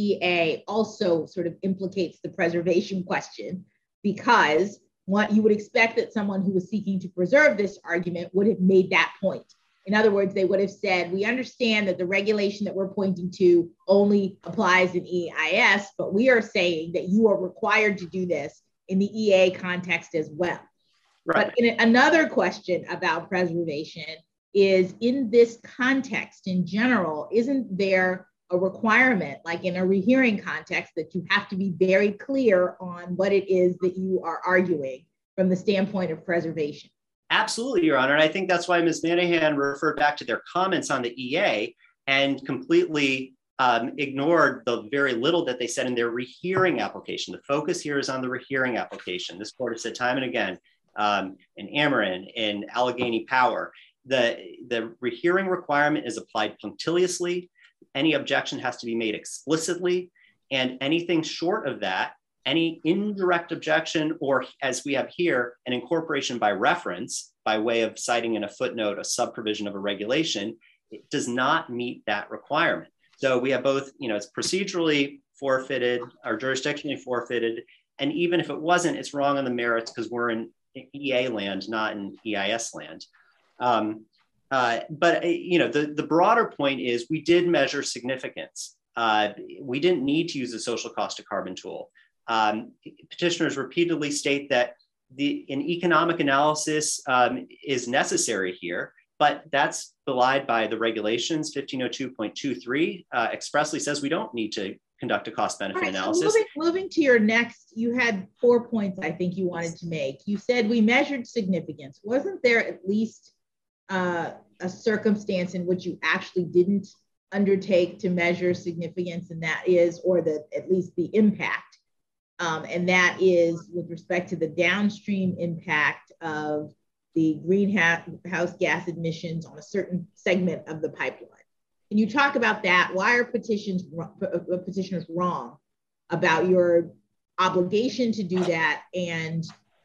A also sort of implicates the preservation question, because what you would expect that someone who was seeking to preserve this argument would have made that point. In other words, they would have said, we understand that the regulation that we're pointing to only applies in E I S, but we are saying that you are required to do this in the E A context as well. Right. But in another question about preservation is, in this context in general, isn't there a requirement, like in a rehearing context, that you have to be very clear on what it is that you are arguing from the standpoint of preservation? Absolutely, Your Honor. And I think that's why Miz Manahan referred back to their comments on the E A and completely um, ignored the very little that they said in their rehearing application. The focus here is on the rehearing application. This court has said time and again um, in Ameren, in Allegheny Power, the, the rehearing requirement is applied punctiliously. Any objection has to be made explicitly, and anything short of that, any indirect objection, or as we have here, an incorporation by reference, by way of citing in a footnote a subprovision of a regulation, it does not meet that requirement. So we have both, you know, it's procedurally forfeited or jurisdictionally forfeited. And even if it wasn't, it's wrong on the merits because we're in E A land, not in E I S land. Um, uh, but, you know, the, the broader point is we did measure significance. Uh, we didn't need to use the social cost of carbon tool. Um, petitioners repeatedly state that the, an economic analysis um, is necessary here, but that's belied by the regulations. fifteen oh two point two three uh, expressly says we don't need to conduct a cost benefit Right, so analysis. moving, moving to your next, you had four points I think you wanted to make. You said we measured significance. Wasn't there at least uh, a circumstance in which you actually didn't undertake to measure significance, and that is, or the at least the impact? Um, and that is with respect to the downstream impact of the greenhouse gas emissions on a certain segment of the pipeline. Can you talk about that? Why are petitions, petitioners wrong about your obligation to do that and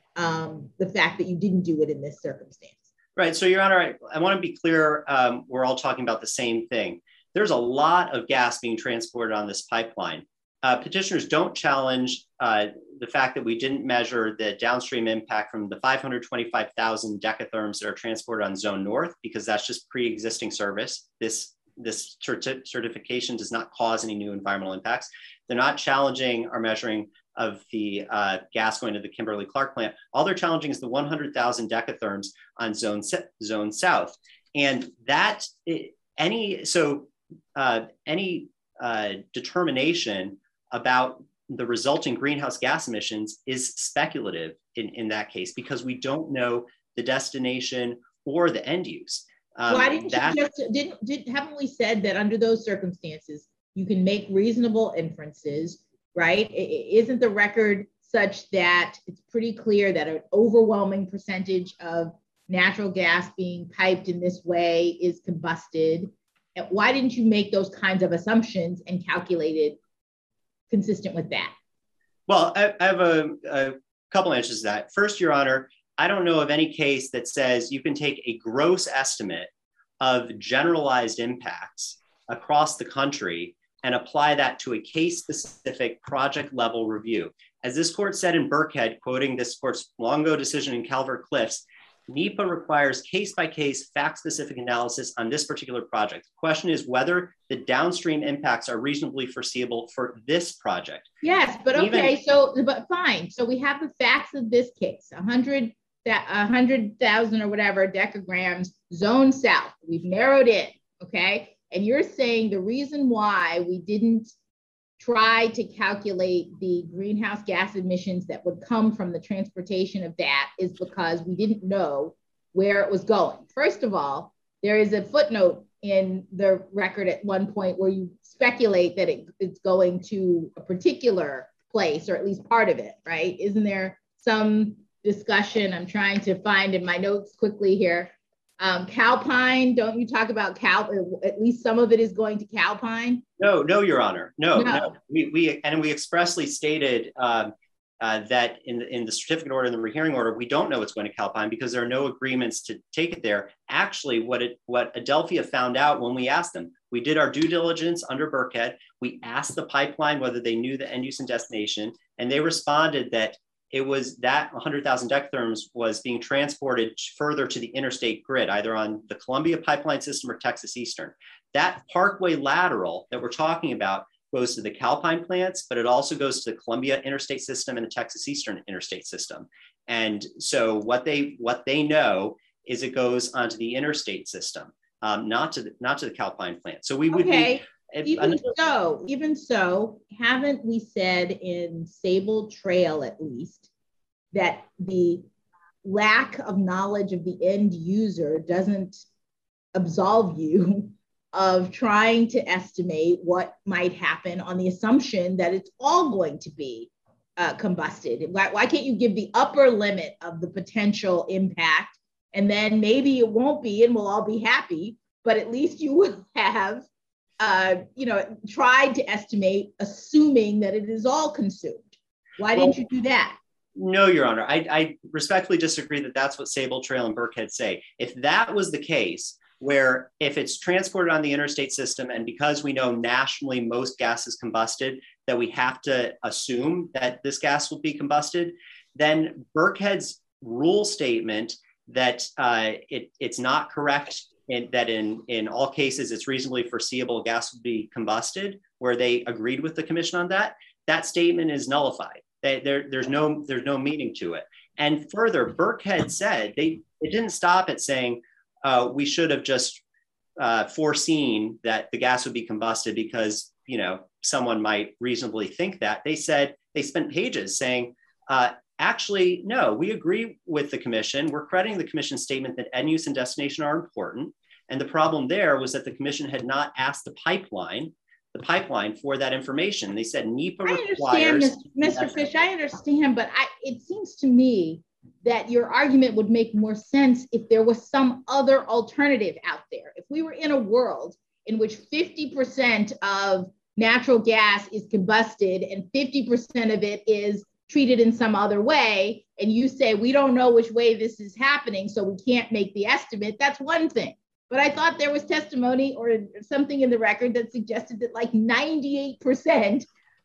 um, the fact that you didn't do it in this circumstance? Right, so Your Honor, I, I want to be clear, um, we're all talking about the same thing. There's a lot of gas being transported on this pipeline. Uh, petitioners don't challenge uh, the fact that we didn't measure the downstream impact from the five hundred twenty-five thousand decatherms that are transported on Zone North, because that's just pre-existing service. This, this certi- certification does not cause any new environmental impacts. They're not challenging our measuring of the uh, gas going to the Kimberly-Clark plant. All they're challenging is the one hundred thousand decatherms on Zone, zone South. And that, any, so uh, any uh, determination about the resulting greenhouse gas emissions is speculative in, in that case, because we don't know the destination or the end use. Um, Why didn't that, you just, didn't, didn't, haven't we said that under those circumstances, you can make reasonable inferences, right? Isn't the record such that it's pretty clear that an overwhelming percentage of natural gas being piped in this way is combusted? And why didn't you make those kinds of assumptions and calculate it consistent with that? Well, I, I have a, a couple answers to that. First, Your Honor, I don't know of any case that says you can take a gross estimate of generalized impacts across the country and apply that to a case-specific project-level review. As this court said in Burkhead, quoting this court's long ago decision in Calvert Cliffs, NEPA requires case-by-case fact-specific analysis on this particular project. The question is whether the downstream impacts are reasonably foreseeable for this project. Yes, but okay, Even, so, but fine. So we have the facts of this case, one hundred, one hundred thousand or whatever decograms, zone south. We've narrowed in, okay? And you're saying the reason why we didn't try to calculate the greenhouse gas emissions that would come from the transportation of that is because we didn't know where it was going. First of all, there is a footnote in the record at one point where you speculate that it, it's going to a particular place, or at least part of it, right? Isn't there some discussion? I'm trying to find in my notes quickly here. Um, Calpine, don't you talk about Cal, at least some of it is going to Calpine? No, no, Your Honor, no, no. no. We, we, and we expressly stated um, uh, that in the, in the certificate order and the rehearing order, we don't know it's going to Calpine because there are no agreements to take it there. Actually, what it, what Adelphia found out when we asked them, we did our due diligence under Burkhead. We asked the pipeline whether they knew the end use and destination, and they responded that it was that one hundred thousand decatherms was being transported further to the interstate grid, either on the Columbia pipeline system or Texas Eastern. That Parkway lateral that we're talking about goes to the Calpine plants, but it also goes to the Columbia interstate system and the Texas Eastern interstate system. And so what they what they know is it goes onto the interstate system, um, not to the, not to the Calpine plant. So we would okay. be Even another, so, even so, haven't we said in Sable Trail at least that the lack of knowledge of the end user doesn't absolve you of trying to estimate what might happen on the assumption that it's all going to be uh, combusted? Why, why can't you give the upper limit of the potential impact, and then maybe it won't be and we'll all be happy, but at least you will have Uh, you know, tried to estimate, assuming that it is all consumed. Why well, didn't you do that? No, Your Honor. I, I respectfully disagree that that's what Sable Trail and Burkhead say. If that was the case, where if it's transported on the interstate system, and because we know nationally most gas is combusted, that we have to assume that this gas will be combusted, then Burkhead's rule statement that uh, it, it's not correct In, that in, in all cases, it's reasonably foreseeable gas would be combusted, where they agreed with the commission on that, that statement is nullified. They, there, there's, no, there's no meaning to it. And further, Burkhead said, they it didn't stop at saying, uh, we should have just uh, foreseen that the gas would be combusted because, you know, someone might reasonably think that. They said, they spent pages saying, uh, actually, no, we agree with the commission. We're crediting the commission's statement that end use and destination are important. And the problem there was that the commission had not asked the pipeline, the pipeline for that information. They said NEPA I requires- understand, Mister Fish, I understand, but I, it seems to me that your argument would make more sense if there was some other alternative out there. If we were in a world in which fifty percent of natural gas is combusted and fifty percent of it is treated in some other way, and you say, we don't know which way this is happening, so we can't make the estimate, that's one thing. But I thought there was testimony or something in the record that suggested that like ninety-eight percent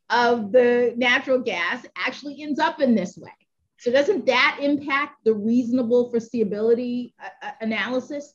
of the natural gas actually ends up in this way. So doesn't that impact the reasonable foreseeability uh, analysis?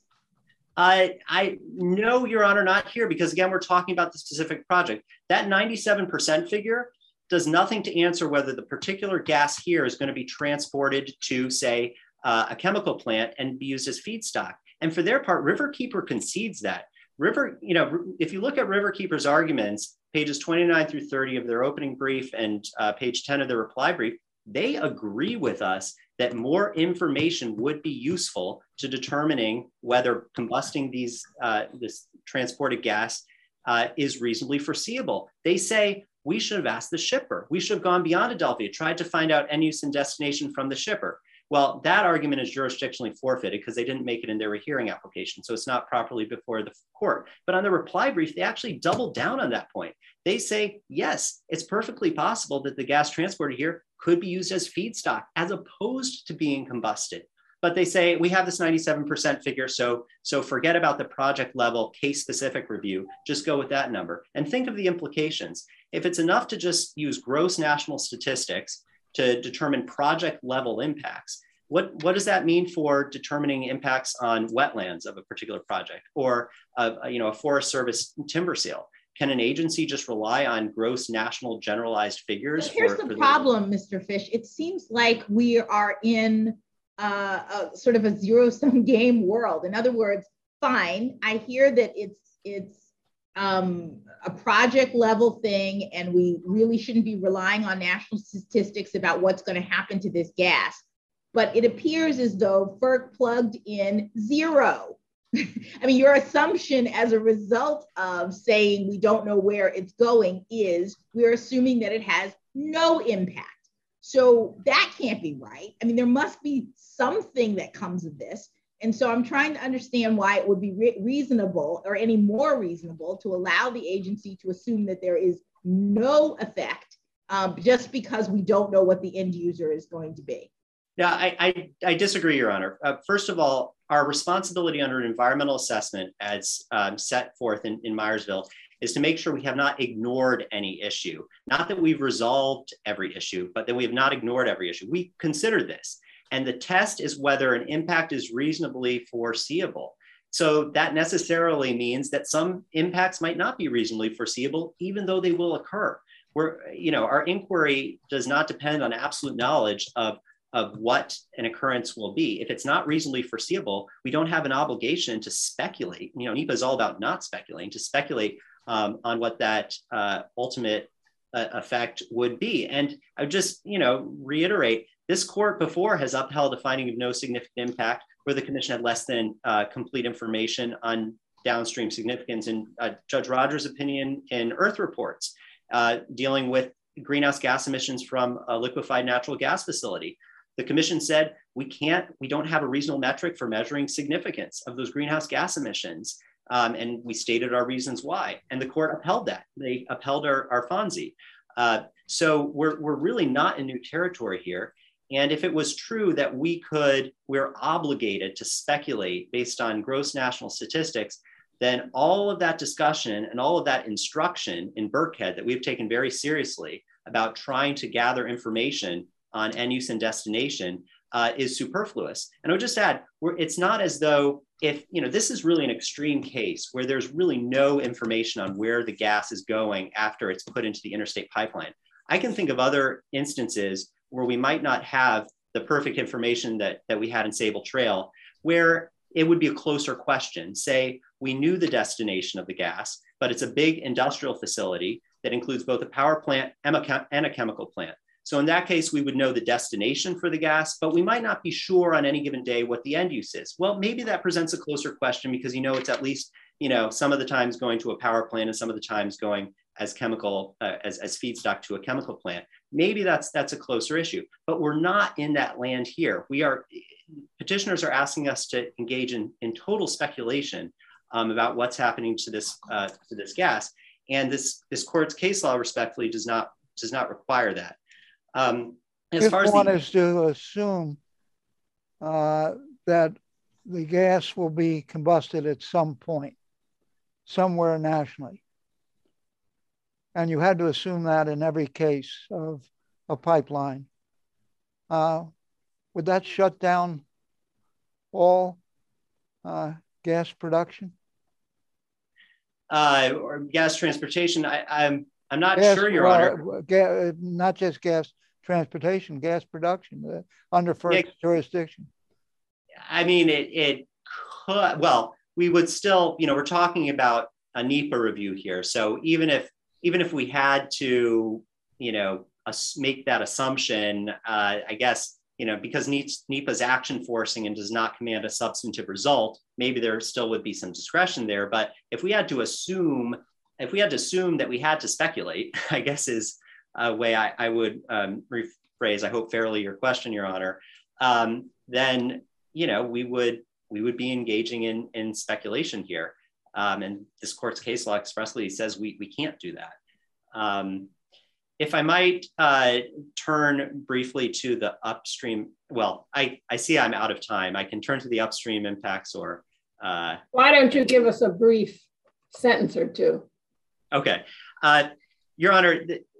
Uh, I no, Your Honor, not here, because again, we're talking about the specific project. That ninety-seven percent figure does nothing to answer whether the particular gas here is going to be transported to, say, uh, a chemical plant and be used as feedstock. And for their part, Riverkeeper concedes that. River, you know, if you look at Riverkeeper's arguments, pages twenty-nine through thirty of their opening brief and uh, page ten of their reply brief, they agree with us that more information would be useful to determining whether combusting these uh, this transported gas uh, is reasonably foreseeable. They say we should have asked the shipper. We should have gone beyond Adelphia, tried to find out end use and destination from the shipper. Well, that argument is jurisdictionally forfeited because they didn't make it in their rehearing application. So it's not properly before the court. But on the reply brief, they actually doubled down on that point. They say, yes, it's perfectly possible that the gas transported here could be used as feedstock as opposed to being combusted. But they say, we have this ninety-seven percent figure, so, so forget about the project level case-specific review, just go with that number. And think of the implications. If it's enough to just use gross national statistics to determine project level impacts. What, what does that mean for determining impacts on wetlands of a particular project, or a, you know, a Forest Service timber sale? Can an agency just rely on gross national generalized figures? Here's for, the for problem, Mister Fish. It seems like we are in uh, a sort of a zero-sum game world. In other words, fine, I hear that it's it's um, a project level thing, and we really shouldn't be relying on national statistics about what's going to happen to this gas. But it appears as though FERC plugged in zero. I mean, your assumption as a result of saying we don't know where it's going is we're assuming that it has no impact. So that can't be right. I mean, there must be something that comes of this. And so I'm trying to understand why it would be re- reasonable or any more reasonable to allow the agency to assume that there is no effect um, just because we don't know what the end user is going to be. Yeah, I, I, I disagree, Your Honor. Uh, first of all, our responsibility under an environmental assessment as um, set forth in, in Myersville is to make sure we have not ignored any issue. Not that we've resolved every issue, but that we have not ignored every issue. We consider this. And the test is whether an impact is reasonably foreseeable. So that necessarily means that some impacts might not be reasonably foreseeable, even though they will occur. We're, you know, our inquiry does not depend on absolute knowledge of of what an occurrence will be. If it's not reasonably foreseeable, we don't have an obligation to speculate. You know, NEPA is all about not speculating, to speculate um, on what that uh, ultimate uh, effect would be. And I would just, you know, reiterate, this court before has upheld a finding of no significant impact where the commission had less than uh, complete information on downstream significance. In uh, Judge Rogers' opinion in Earth Reports, uh, dealing with greenhouse gas emissions from a liquefied natural gas facility. The commission said, we can't, we don't have a reasonable metric for measuring significance of those greenhouse gas emissions. Um, and we stated our reasons why. And the court upheld that. They upheld our, our FONSI. Uh, so we're, we're really not in new territory here. And if it was true that we could, we're obligated to speculate based on gross national statistics, then all of that discussion and all of that instruction in Birkhead that we've taken very seriously about trying to gather information on end use and destination uh, is superfluous. And I would just add, we're, it's not as though if, you know, this is really an extreme case where there's really no information on where the gas is going after it's put into the interstate pipeline. I can think of other instances where we might not have the perfect information that, that we had in Sable Trail, where it would be a closer question. Say, we knew the destination of the gas, but it's a big industrial facility that includes both a power plant and a, and a chemical plant. So in that case, we would know the destination for the gas, but we might not be sure on any given day what the end use is. Well, maybe that presents a closer question because you know it's at least, you know, some of the times going to a power plant and some of the times going as chemical, uh, as, as feedstock to a chemical plant. Maybe that's that's a closer issue, but we're not in that land here. We are, petitioners are asking us to engage in, in total speculation um, about what's happening to this uh, to this gas, and this this court's case law respectfully does not does not require that. Um, as if far as one the, is to assume uh, that the gas will be combusted at some point, somewhere nationally, and you had to assume that in every case of a pipeline, uh, would that shut down all uh, gas production? Uh, or gas transportation, I, I'm I'm not gas, sure, Your well, Honor. Gas, not just gas transportation, gas production uh, under FERC yeah, jurisdiction. I mean, it it could. Well, we would still, you know, we're talking about a NEPA review here. So even if even if we had to, you know, make that assumption, uh, I guess, you know, because NEPA is action forcing and does not command a substantive result, maybe there still would be some discretion there. But if we had to assume, if we had to assume that we had to speculate, I guess is a way I, I would um, rephrase, I hope fairly, your question, Your Honor, um, then, you know, we would we would be engaging in, in speculation here. Um, and this court's case law expressly says we, we can't do that. Um, if I might uh, turn briefly to the upstream, well, I, I see I'm out of time. I can turn to the upstream impacts or. Uh, Why don't you give us a brief sentence or two? Okay. Uh, Your Honor, th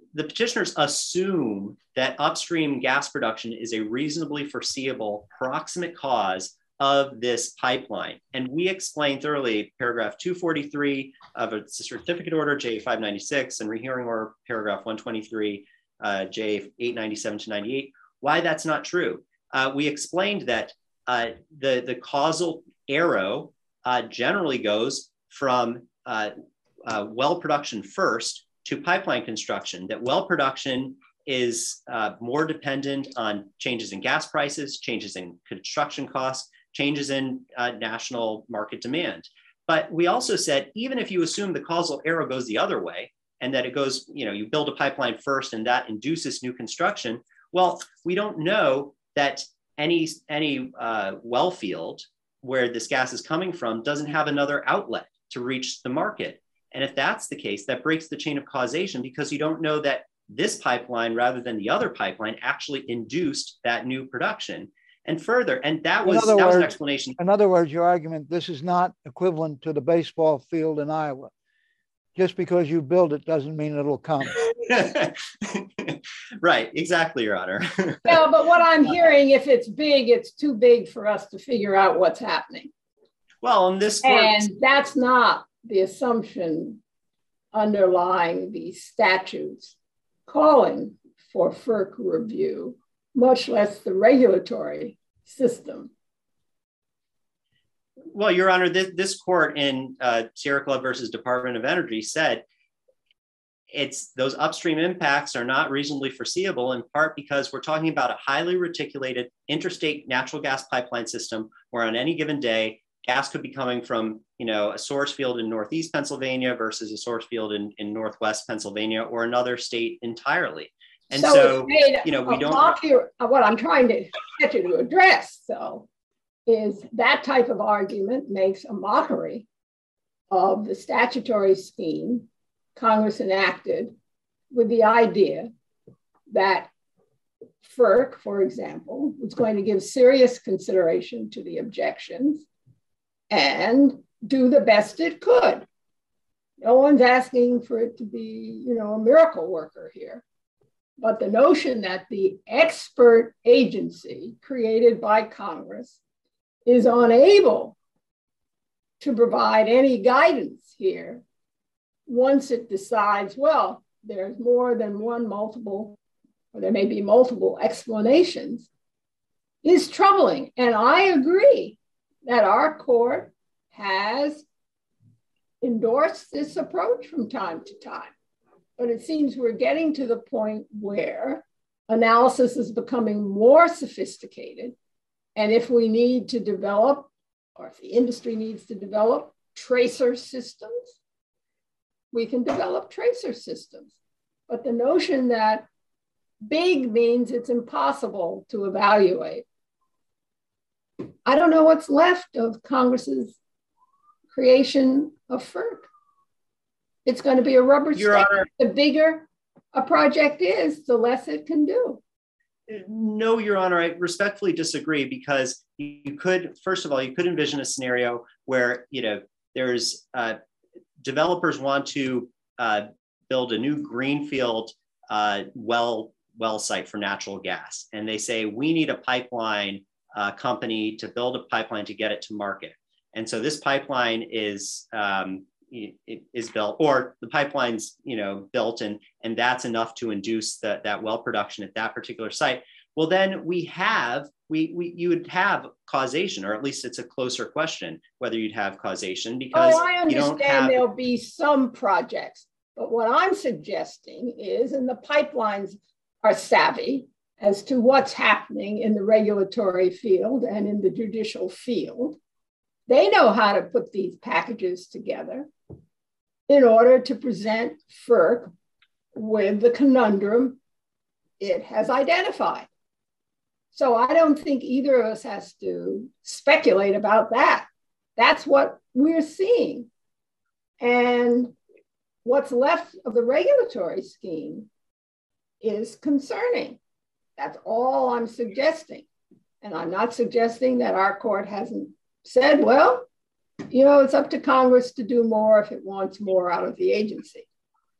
the petitioners assume that upstream gas production is a reasonably foreseeable proximate cause of this pipeline. And we explained thoroughly paragraph two forty-three of a certificate order, J five ninety-six, and rehearing order, paragraph one twenty-three, uh, J eight ninety-seven to ninety-eight, why that's not true. Uh, we explained that uh, the, the causal arrow uh, generally goes from uh, uh, well production first to pipeline construction, that well production is uh, more dependent on changes in gas prices, changes in construction costs, changes in uh, national market demand. But we also said, even if you assume the causal arrow goes the other way, and that it goes, you know, you build a pipeline first and that induces new construction, well, we don't know that any, any uh, well field where this gas is coming from doesn't have another outlet to reach the market. And if that's the case, that breaks the chain of causation, because you don't know that this pipeline, rather than the other pipeline, actually induced that new production. And further, and that was, that was an explanation. In other words, your argument, this is not equivalent to the baseball field in Iowa. Just because you build it doesn't mean it'll come. Right, exactly, Your Honor. Yeah, but what I'm hearing, if it's big, it's too big for us to figure out what's happening. Well, in this court, and that's not the assumption underlying the statutes calling for FERC review, much less the regulatory system. Well, Your Honor, this, this court in uh, Sierra Club versus Department of Energy said it's those upstream impacts are not reasonably foreseeable, in part because we're talking about a highly reticulated interstate natural gas pipeline system where on any given day, gas could be coming from, you know, a source field in Northeast Pennsylvania versus a source field in, in Northwest Pennsylvania or another state entirely. And so, so you know, we don't. Your, what I'm trying to get you to address, though, is that type of argument makes a mockery of the statutory scheme Congress enacted with the idea that FERC, for example, was going to give serious consideration to the objections and do the best it could. No one's asking for it to be, you know, a miracle worker here. But the notion that the expert agency created by Congress is unable to provide any guidance here once it decides, well, there's more than one multiple, or there may be multiple explanations, is troubling. And I agree that our court has endorsed this approach from time to time. But it seems we're getting to the point where analysis is becoming more sophisticated. And if we need to develop, or if the industry needs to develop tracer systems, we can develop tracer systems. But the notion that big means it's impossible to evaluate, I don't know what's left of Congress's creation of FERC. It's going to be a rubber stamp. The bigger a project is, the less it can do. No, Your Honor, I respectfully disagree, because you could, first of all, you could envision a scenario where, you know, there's uh, developers want to uh, build a new greenfield uh, well, well site for natural gas. And they say, we need a pipeline uh, company to build a pipeline to get it to market. And so this pipeline is, um, it is built, or the pipeline's, you know, built, and and that's enough to induce that that well production at that particular site. Well, then we have we we you would have causation, or at least it's a closer question whether you'd have causation, because oh, I understand you don't have... there'll be some projects, but what I'm suggesting is, and the pipelines are savvy as to what's happening in the regulatory field and in the judicial field. They know how to put these packages together in order to present FERC with the conundrum it has identified. So I don't think either of us has to speculate about that. That's what we're seeing. And what's left of the regulatory scheme is concerning. That's all I'm suggesting. And I'm not suggesting that our court hasn't said, well, you know, it's up to Congress to do more if it wants more out of the agency.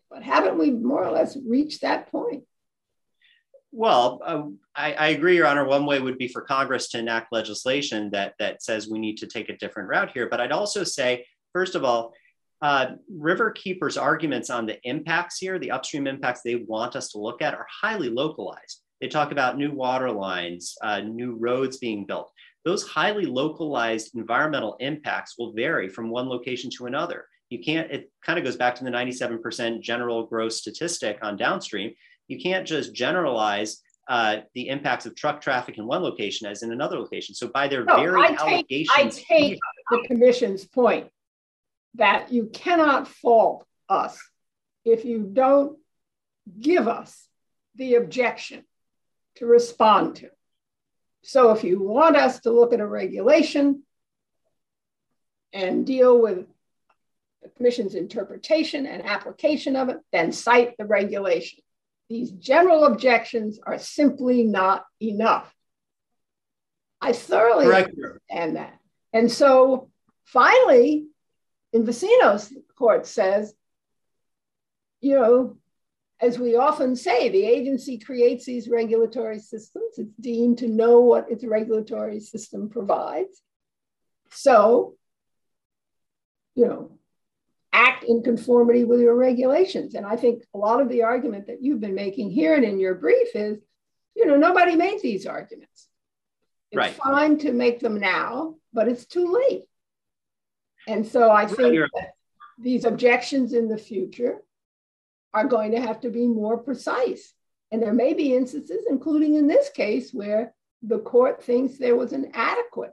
But haven't we more or less reached that point? Well, uh, I, I agree, Your Honor. One way would be for Congress to enact legislation that, that says we need to take a different route here. But I'd also say, first of all, uh, Riverkeeper's arguments on the impacts here, the upstream impacts they want us to look at, are highly localized. They talk about new water lines, uh, new roads being built. Those highly localized environmental impacts will vary from one location to another. You can't, it kind of goes back to the ninety-seven percent general gross statistic on downstream. You can't just generalize uh, the impacts of truck traffic in one location as in another location. So by their no, very I take, allegations- I take the commission's point that you cannot fault us if you don't give us the objection to respond to. So if you want us to look at a regulation and deal with the commission's interpretation and application of it, then cite the regulation. These general objections are simply not enough. I thoroughly Correct. understand that. And so finally, in Vecinos, the court says, you know, as we often say, the agency creates these regulatory systems. It's deemed to know what its regulatory system provides. So, you know, act in conformity with your regulations. And I think a lot of the argument that you've been making here and in your brief is, you know, nobody made these arguments. It's right. fine to make them now, but it's too late. And so I think right. that these objections in the future are going to have to be more precise. And there may be instances, including in this case, where the court thinks there was an adequate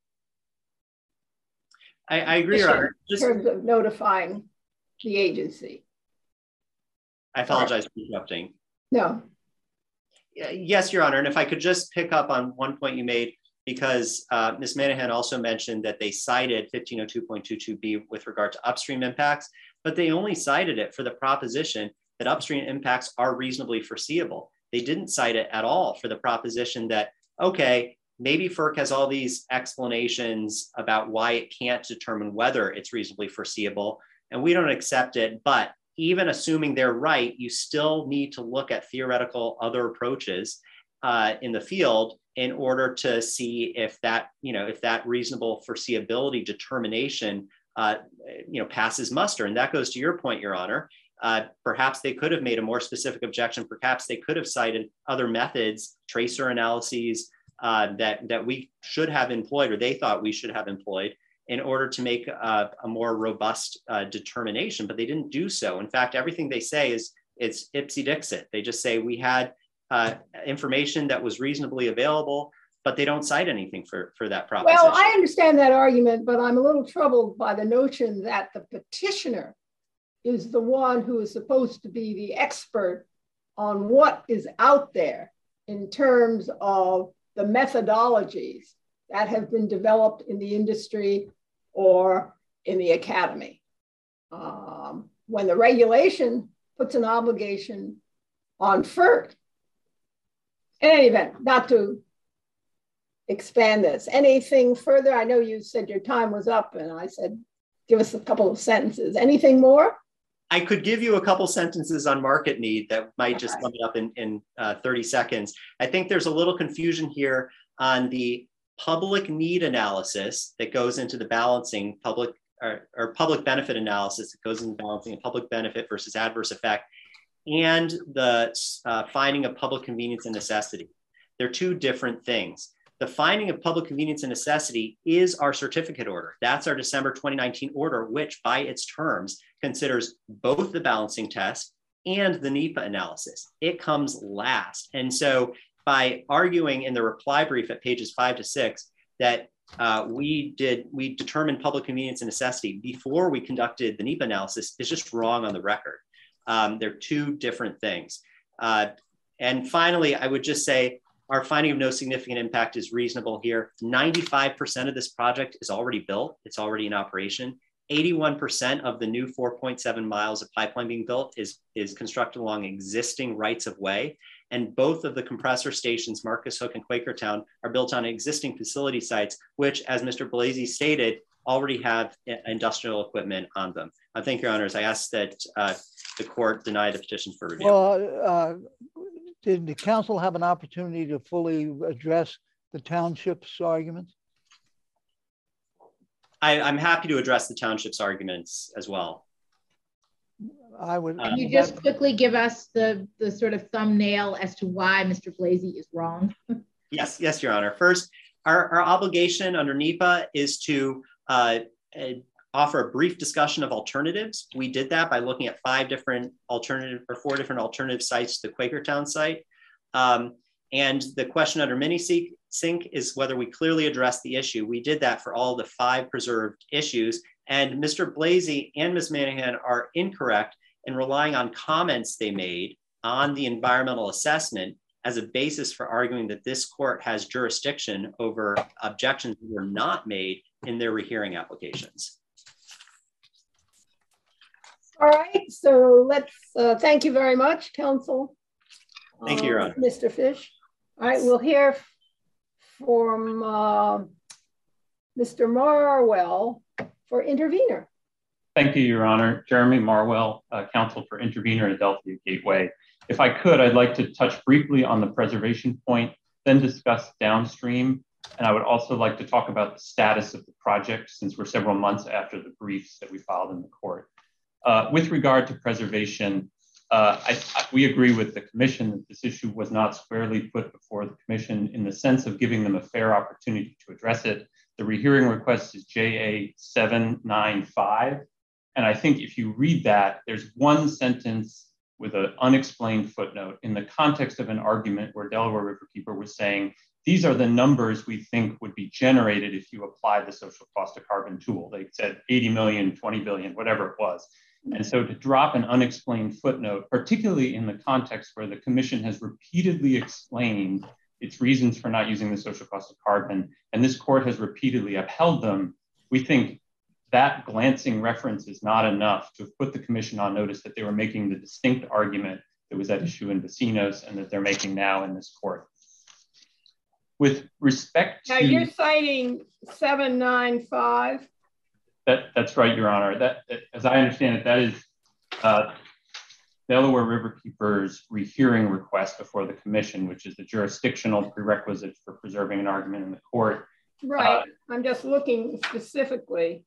I, I agree, Your Honor. Just, in terms of notifying the agency. I apologize for interrupting. No. Yes, Your Honor. And if I could just pick up on one point you made, because uh, Miz Manahan also mentioned that they cited fifteen oh two point two two B with regard to upstream impacts, but they only cited it for the proposition that upstream impacts are reasonably foreseeable. They didn't cite it at all for the proposition that, okay, maybe FERC has all these explanations about why it can't determine whether it's reasonably foreseeable, and we don't accept it. But even assuming they're right, you still need to look at theoretical other approaches uh, in the field in order to see if that, you know, if that reasonable foreseeability determination, uh, you know, passes muster. And that goes to your point, Your Honor. Uh, perhaps they could have made a more specific objection. Perhaps they could have cited other methods, tracer analyses, Uh, that, that we should have employed, or they thought we should have employed, in order to make a, a more robust uh, determination, but they didn't do so. In fact, everything they say is it's ipsy dixit. They just say we had uh, information that was reasonably available, but they don't cite anything for, for that proposition. Well, I understand that argument, but I'm a little troubled by the notion that the petitioner is the one who is supposed to be the expert on what is out there in terms of the methodologies that have been developed in the industry or in the academy. Um, when the regulation puts an obligation on FERC, in any event, not to expand this, anything further? I know you said your time was up and I said, give us a couple of sentences. Anything more? I could give you a couple sentences on market need that might just Okay. sum it up in, in uh, thirty seconds. I think there's a little confusion here on the public need analysis that goes into the balancing public or, or public benefit analysis that goes into balancing a public benefit versus adverse effect, and the uh, finding of public convenience and necessity. They're two different things. The finding of public convenience and necessity is our certificate order. That's our December twenty nineteen order, which by its terms considers both the balancing test and the NEPA analysis. It comes last. And so by arguing in the reply brief at pages five to six that uh, we did, we determined public convenience and necessity before we conducted the NEPA analysis is just wrong on the record. Um, they're two different things. Uh, and finally, I would just say, our finding of no significant impact is reasonable here. ninety-five percent of this project is already built. It's already in operation. eighty-one percent of the new four point seven miles of pipeline being built is, is constructed along existing rights of way. And both of the compressor stations, Marcus Hook and Quakertown, are built on existing facility sites, which, as Mister Blasey stated, already have industrial equipment on them. I thank your honors. I ask that uh, the court deny the petition for review. Well, uh, did the council have an opportunity to fully address the township's arguments? I, I'm happy to address the township's arguments as well. I would. Can you just quickly give us the, the sort of thumbnail as to why Mister Blasey is wrong? Yes, yes, Your Honor. First, our, our obligation under NEPA is to uh, uh, offer a brief discussion of alternatives. We did that by looking at five different alternative or four different alternative sites to the Quakertown site. Um, and the question under mini-sink is whether we clearly address the issue. We did that for all the five preserved issues. And Mister Blasey and Miz Manahan are incorrect in relying on comments they made on the environmental assessment as a basis for arguing that this court has jurisdiction over objections that were not made in their rehearing applications. All right, so let's, uh, thank you very much, counsel. Thank you, Your Honor. Uh, Mister Fish. All right, we'll hear from uh, Mister Marwell for intervener. Thank you, Your Honor. Jeremy Marwell, uh, counsel for intervener at Adelphia Gateway. If I could, I'd like to touch briefly on the preservation point, then discuss downstream. And I would also like to talk about the status of the project since we're several months after the briefs that we filed in the court. Uh, with regard to preservation, uh, I, I, we agree with the commission that this issue was not squarely put before the commission in the sense of giving them a fair opportunity to address it. The rehearing request is J A seven nine five. And I think if you read that, there's one sentence with an unexplained footnote in the context of an argument where Delaware Riverkeeper was saying, these are the numbers we think would be generated if you apply the social cost of carbon tool. They said eighty million, twenty billion, whatever it was. And so to drop an unexplained footnote, particularly in the context where the commission has repeatedly explained its reasons for not using the social cost of carbon, and this court has repeatedly upheld them, we think that glancing reference is not enough to put the commission on notice that they were making the distinct argument that was at issue in Vecinos and that they're making now in this court. With respect to- Now you're citing seven nine five. That, that's right, Your Honor. That, that, as I understand it, that is uh, Delaware Riverkeeper's rehearing request before the commission, which is the jurisdictional prerequisite for preserving an argument in the court. Right, Uh, I'm just looking specifically.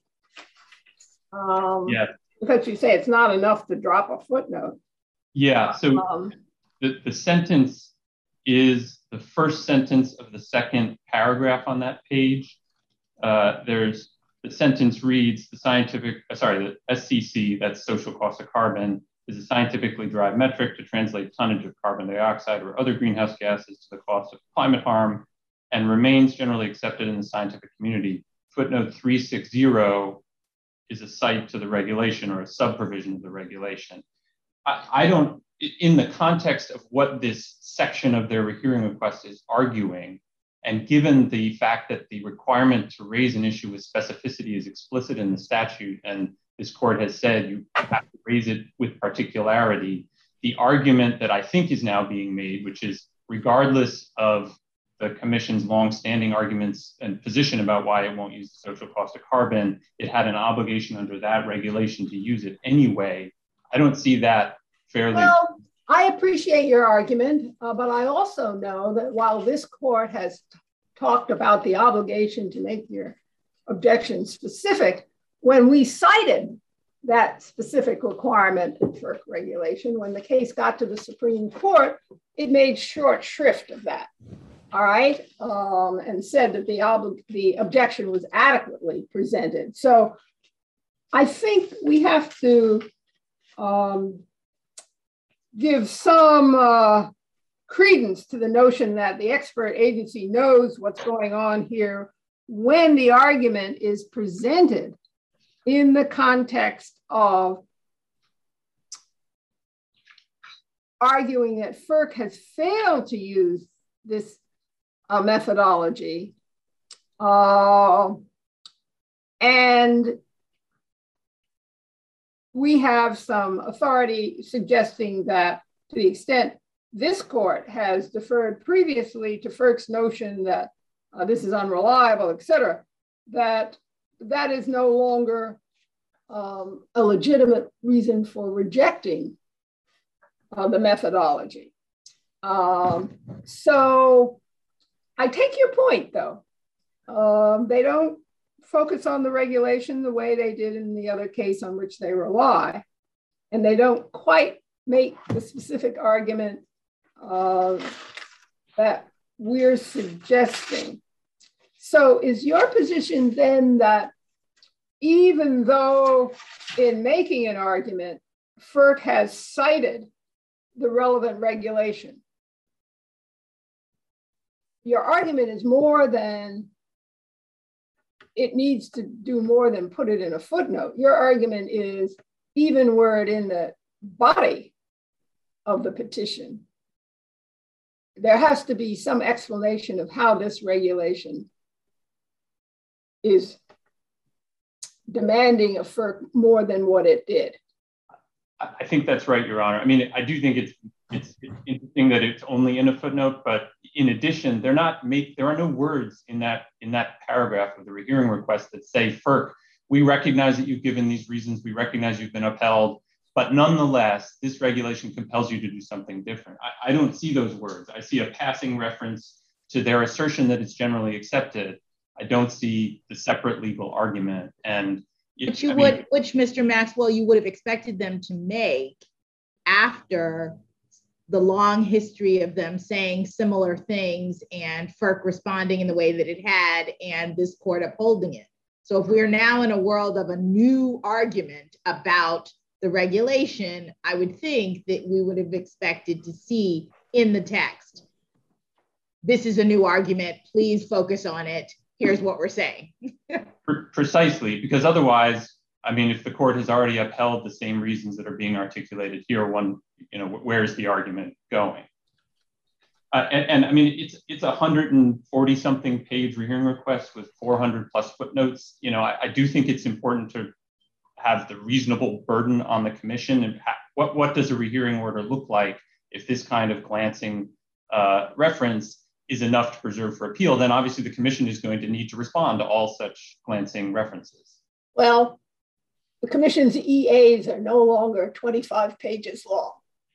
Um, yeah. Because you say it's not enough to drop a footnote. Yeah, so um, the, the sentence is the first sentence of the second paragraph on that page. Uh, there's the sentence reads, the scientific, uh, sorry, the S C C, that's social cost of carbon, is a scientifically derived metric to translate tonnage of carbon dioxide or other greenhouse gases to the cost of climate harm and remains generally accepted in the scientific community. Footnote three sixty is a cite to the regulation or a sub-provision of the regulation. I, I don't, in the context of what this section of their rehearing request is arguing, and given the fact that the requirement to raise an issue with specificity is explicit in the statute, and this court has said you have to raise it with particularity, the argument that I think is now being made, which is regardless of the commission's longstanding arguments and position about why it won't use the social cost of carbon, it had an obligation under that regulation to use it anyway. I don't see that fairly. Well, I appreciate your argument, uh, but I also know that while this court has talked about the obligation to make your objection specific, when we cited that specific requirement in FERC regulation, when the case got to the Supreme Court, it made short shrift of that, all right, um, and said that the, ob the objection was adequately presented. So I think we have to um, give some uh, credence to the notion that the expert agency knows what's going on here when the argument is presented in the context of arguing that FERC has failed to use this uh, methodology. Uh, and we have some authority suggesting that to the extent this court has deferred previously to FERC's notion that uh, this is unreliable, et cetera, that that is no longer um, a legitimate reason for rejecting uh, the methodology. Um, so I take your point, though. Um, they don't focus on the regulation the way they did in the other case on which they rely, and they don't quite make the specific argument uh, that we're suggesting. So is your position then that even though in making an argument, FERC has cited the relevant regulation, your argument is more than it needs to do more than put it in a footnote. Your argument is even were it in the body of the petition, there has to be some explanation of how this regulation is demanding of FERC more than what it did. I think that's right, Your Honor. I mean, I do think it's it's interesting that it's only in a footnote, but in addition, they're not make there are no words in that in that paragraph of the rehearing request that say, FERC, we recognize that you've given these reasons, we recognize you've been upheld, but nonetheless, this regulation compels you to do something different. I, I don't see those words. I see a passing reference to their assertion that it's generally accepted. I don't see the separate legal argument. And it, which you I would, mean, which Mister Maxwell, you would have expected them to make after the long history of them saying similar things and FERC responding in the way that it had and this court upholding it. So if we're now in a world of a new argument about the regulation, I would think that we would have expected to see in the text, this is a new argument, please focus on it. Here's what we're saying. Precisely, because otherwise, I mean, if the court has already upheld the same reasons that are being articulated here, one, you know, where's the argument going? Uh, and, and I mean, it's it's a one hundred forty something page rehearing request with four hundred plus footnotes. You know, I, I do think it's important to have the reasonable burden on the commission. And what, what does a rehearing order look like if this kind of glancing uh, reference is enough to preserve for appeal? Then obviously the commission is going to need to respond to all such glancing references. Well, the commission's E As are no longer twenty-five pages long.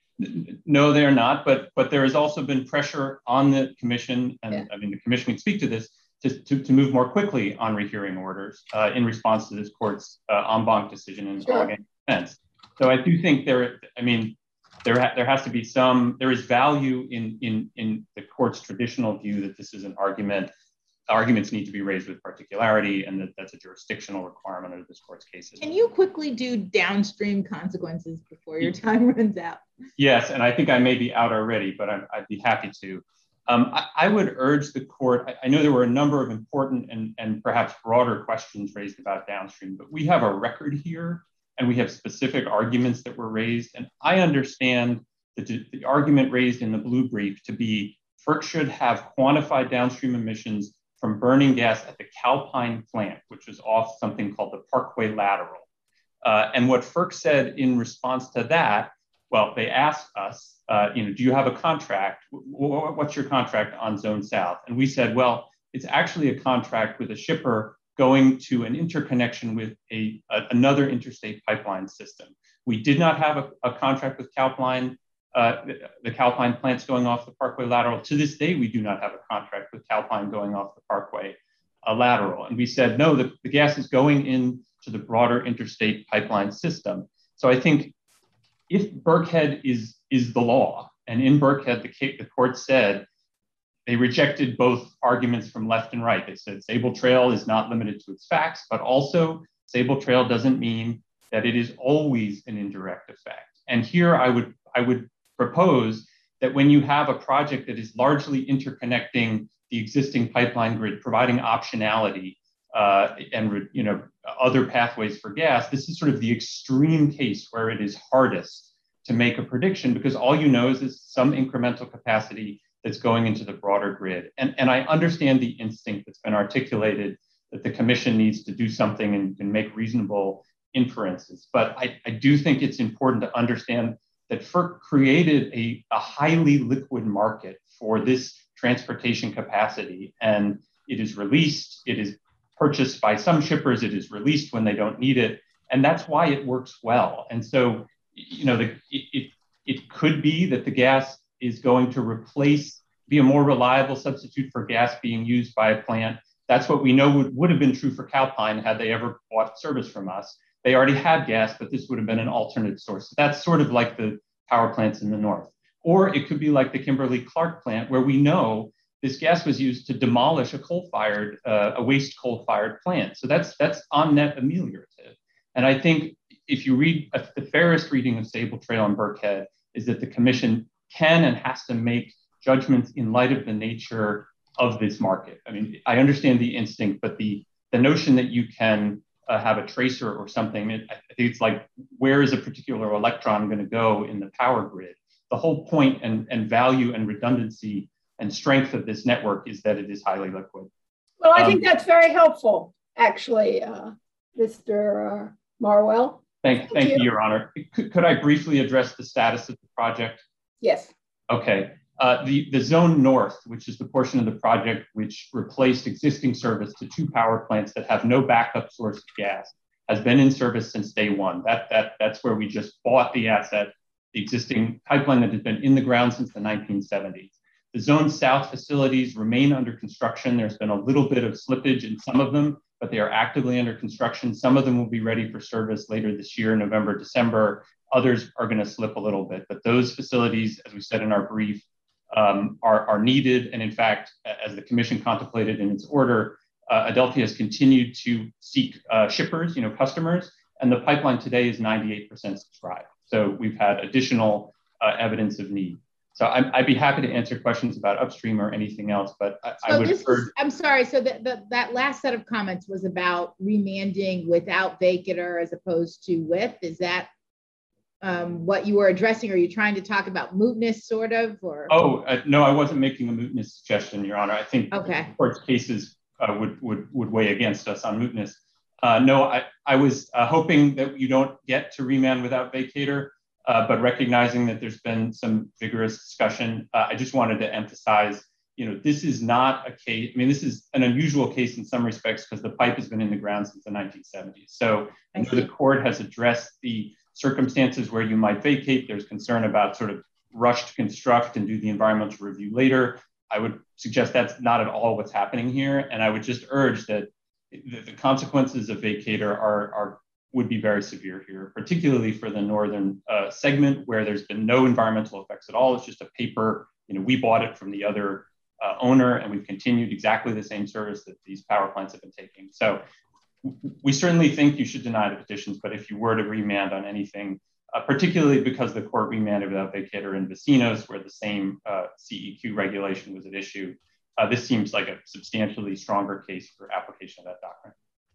No, they're not, but but there has also been pressure on the commission, and yeah. I mean, the commission can speak to this, to, to, to move more quickly on rehearing orders uh, in response to this court's uh, en banc decision in sure. Allegheny Defense. So I do think there, I mean, there, ha there has to be some, there is value in, in, in the court's traditional view that this is an argument. Arguments need to be raised with particularity, and that that's a jurisdictional requirement of this court's cases. Can you quickly do downstream consequences before your time runs out? Yes, and I think I may be out already, but I'm, I'd be happy to. Um, I, I would urge the court, I, I know there were a number of important and, and perhaps broader questions raised about downstream, but we have a record here, and we have specific arguments that were raised, and I understand the, the argument raised in the blue brief to be FERC should have quantified downstream emissions from burning gas at the Calpine plant, which is off something called the Parkway Lateral. Uh, and what FERC said in response to that, well, they asked us, uh, you know, do you have a contract? What's your contract on Zone South? And we said, well, it's actually a contract with a shipper going to an interconnection with a, a another interstate pipeline system. We did not have a, a contract with Calpine. Uh, the, the Calpine plant's going off the Parkway Lateral. To this day, we do not have a contract with Calpine going off the Parkway uh, Lateral. And we said, no, the, the gas is going into the broader interstate pipeline system. So I think if Birkhead is, is the law, and in Birkhead, the, the court said, they rejected both arguments from left and right. They said Sable Trail is not limited to its facts, but also Sable Trail doesn't mean that it is always an indirect effect. And here I would, I would propose that when you have a project that is largely interconnecting the existing pipeline grid, providing optionality uh, and you know other pathways for gas, this is sort of the extreme case where it is hardest to make a prediction, because all you know is, is some incremental capacity that's going into the broader grid. And, and I understand the instinct that's been articulated that the commission needs to do something and, and make reasonable inferences. But I, I do think it's important to understand that FERC created a, a highly liquid market for this transportation capacity, and it is released, it is purchased by some shippers, it is released when they don't need it, And that's why it works well. And so, you know, the, it, it, it could be that the gas is going to replace, be a more reliable substitute for gas being used by a plant. That's what we know would, would have been true for Calpine had they ever bought service from us. They already had gas, but this would have been an alternate source. So that's sort of like the power plants in the north. Or it could be like the Kimberly-Clark plant, where we know this gas was used to demolish a coal-fired, uh, a waste coal-fired plant. So that's that's on net ameliorative. And I think if you read uh, the fairest reading of Sable Trail and Burkhead is that the commission can and has to make judgments in light of the nature of this market. I mean, I understand the instinct, but the the notion that you can uh, have a tracer or something, it, I think it's like, where is a particular electron going to go in the power grid? The whole point and, and value and redundancy and strength of this network is that it is highly liquid. Well, I um, think that's very helpful, actually, uh, Mister Marwell. Thank, thank, thank you. you, Your Honor. Could, could I briefly address the status of the project? Yes. Okay. Uh, the, the Zone North, which is the portion of the project which replaced existing service to two power plants that have no backup source of gas, has been in service since day one. That, that, that's where we just bought the asset, the existing pipeline that has been in the ground since the nineteen seventies. The Zone South facilities remain under construction. There's been a little bit of slippage in some of them, but they are actively under construction. Some of them will be ready for service later this year, November, December. Others are going to slip a little bit, but those facilities, as we said in our brief, um, are, are needed. And in fact, as the commission contemplated in its order, uh, Adelphia has continued to seek uh, shippers, you know, customers, and the pipeline today is ninety-eight percent subscribed. So we've had additional uh, evidence of need. So I'm, I'd be happy to answer questions about upstream or anything else, but I, so I would this urge- was, I'm sorry, so the, the, that last set of comments was about remanding without vacatur as opposed to with. Is that um, what you were addressing? Are you trying to talk about mootness sort of? Or? Oh, uh, no, I wasn't making a mootness suggestion, Your Honor. I think okay. the court's cases uh, would, would, would weigh against us on mootness. Uh, no, I, I was uh, hoping that you don't get to remand without vacatur. Uh, but recognizing that there's been some vigorous discussion, uh, I just wanted to emphasize, you know, this is not a case, I mean, this is an unusual case in some respects because the pipe has been in the ground since the nineteen seventies. So I know the court has addressed the circumstances where you might vacate. There's concern about sort of rush to construct and do the environmental review later. I would suggest that's not at all what's happening here. And I would just urge that the, the consequences of vacatur are, are would be very severe here, particularly for the northern uh, segment where there's been no environmental effects at all. It's just a paper, you know, we bought it from the other uh, owner and we've continued exactly the same service that these power plants have been taking. So we certainly think you should deny the petitions, but if you were to remand on anything, uh, particularly because the court remanded without vacatur in Vecinos where the same uh, C E Q regulation was at issue, uh, this seems like a substantially stronger case for application of that doctrine.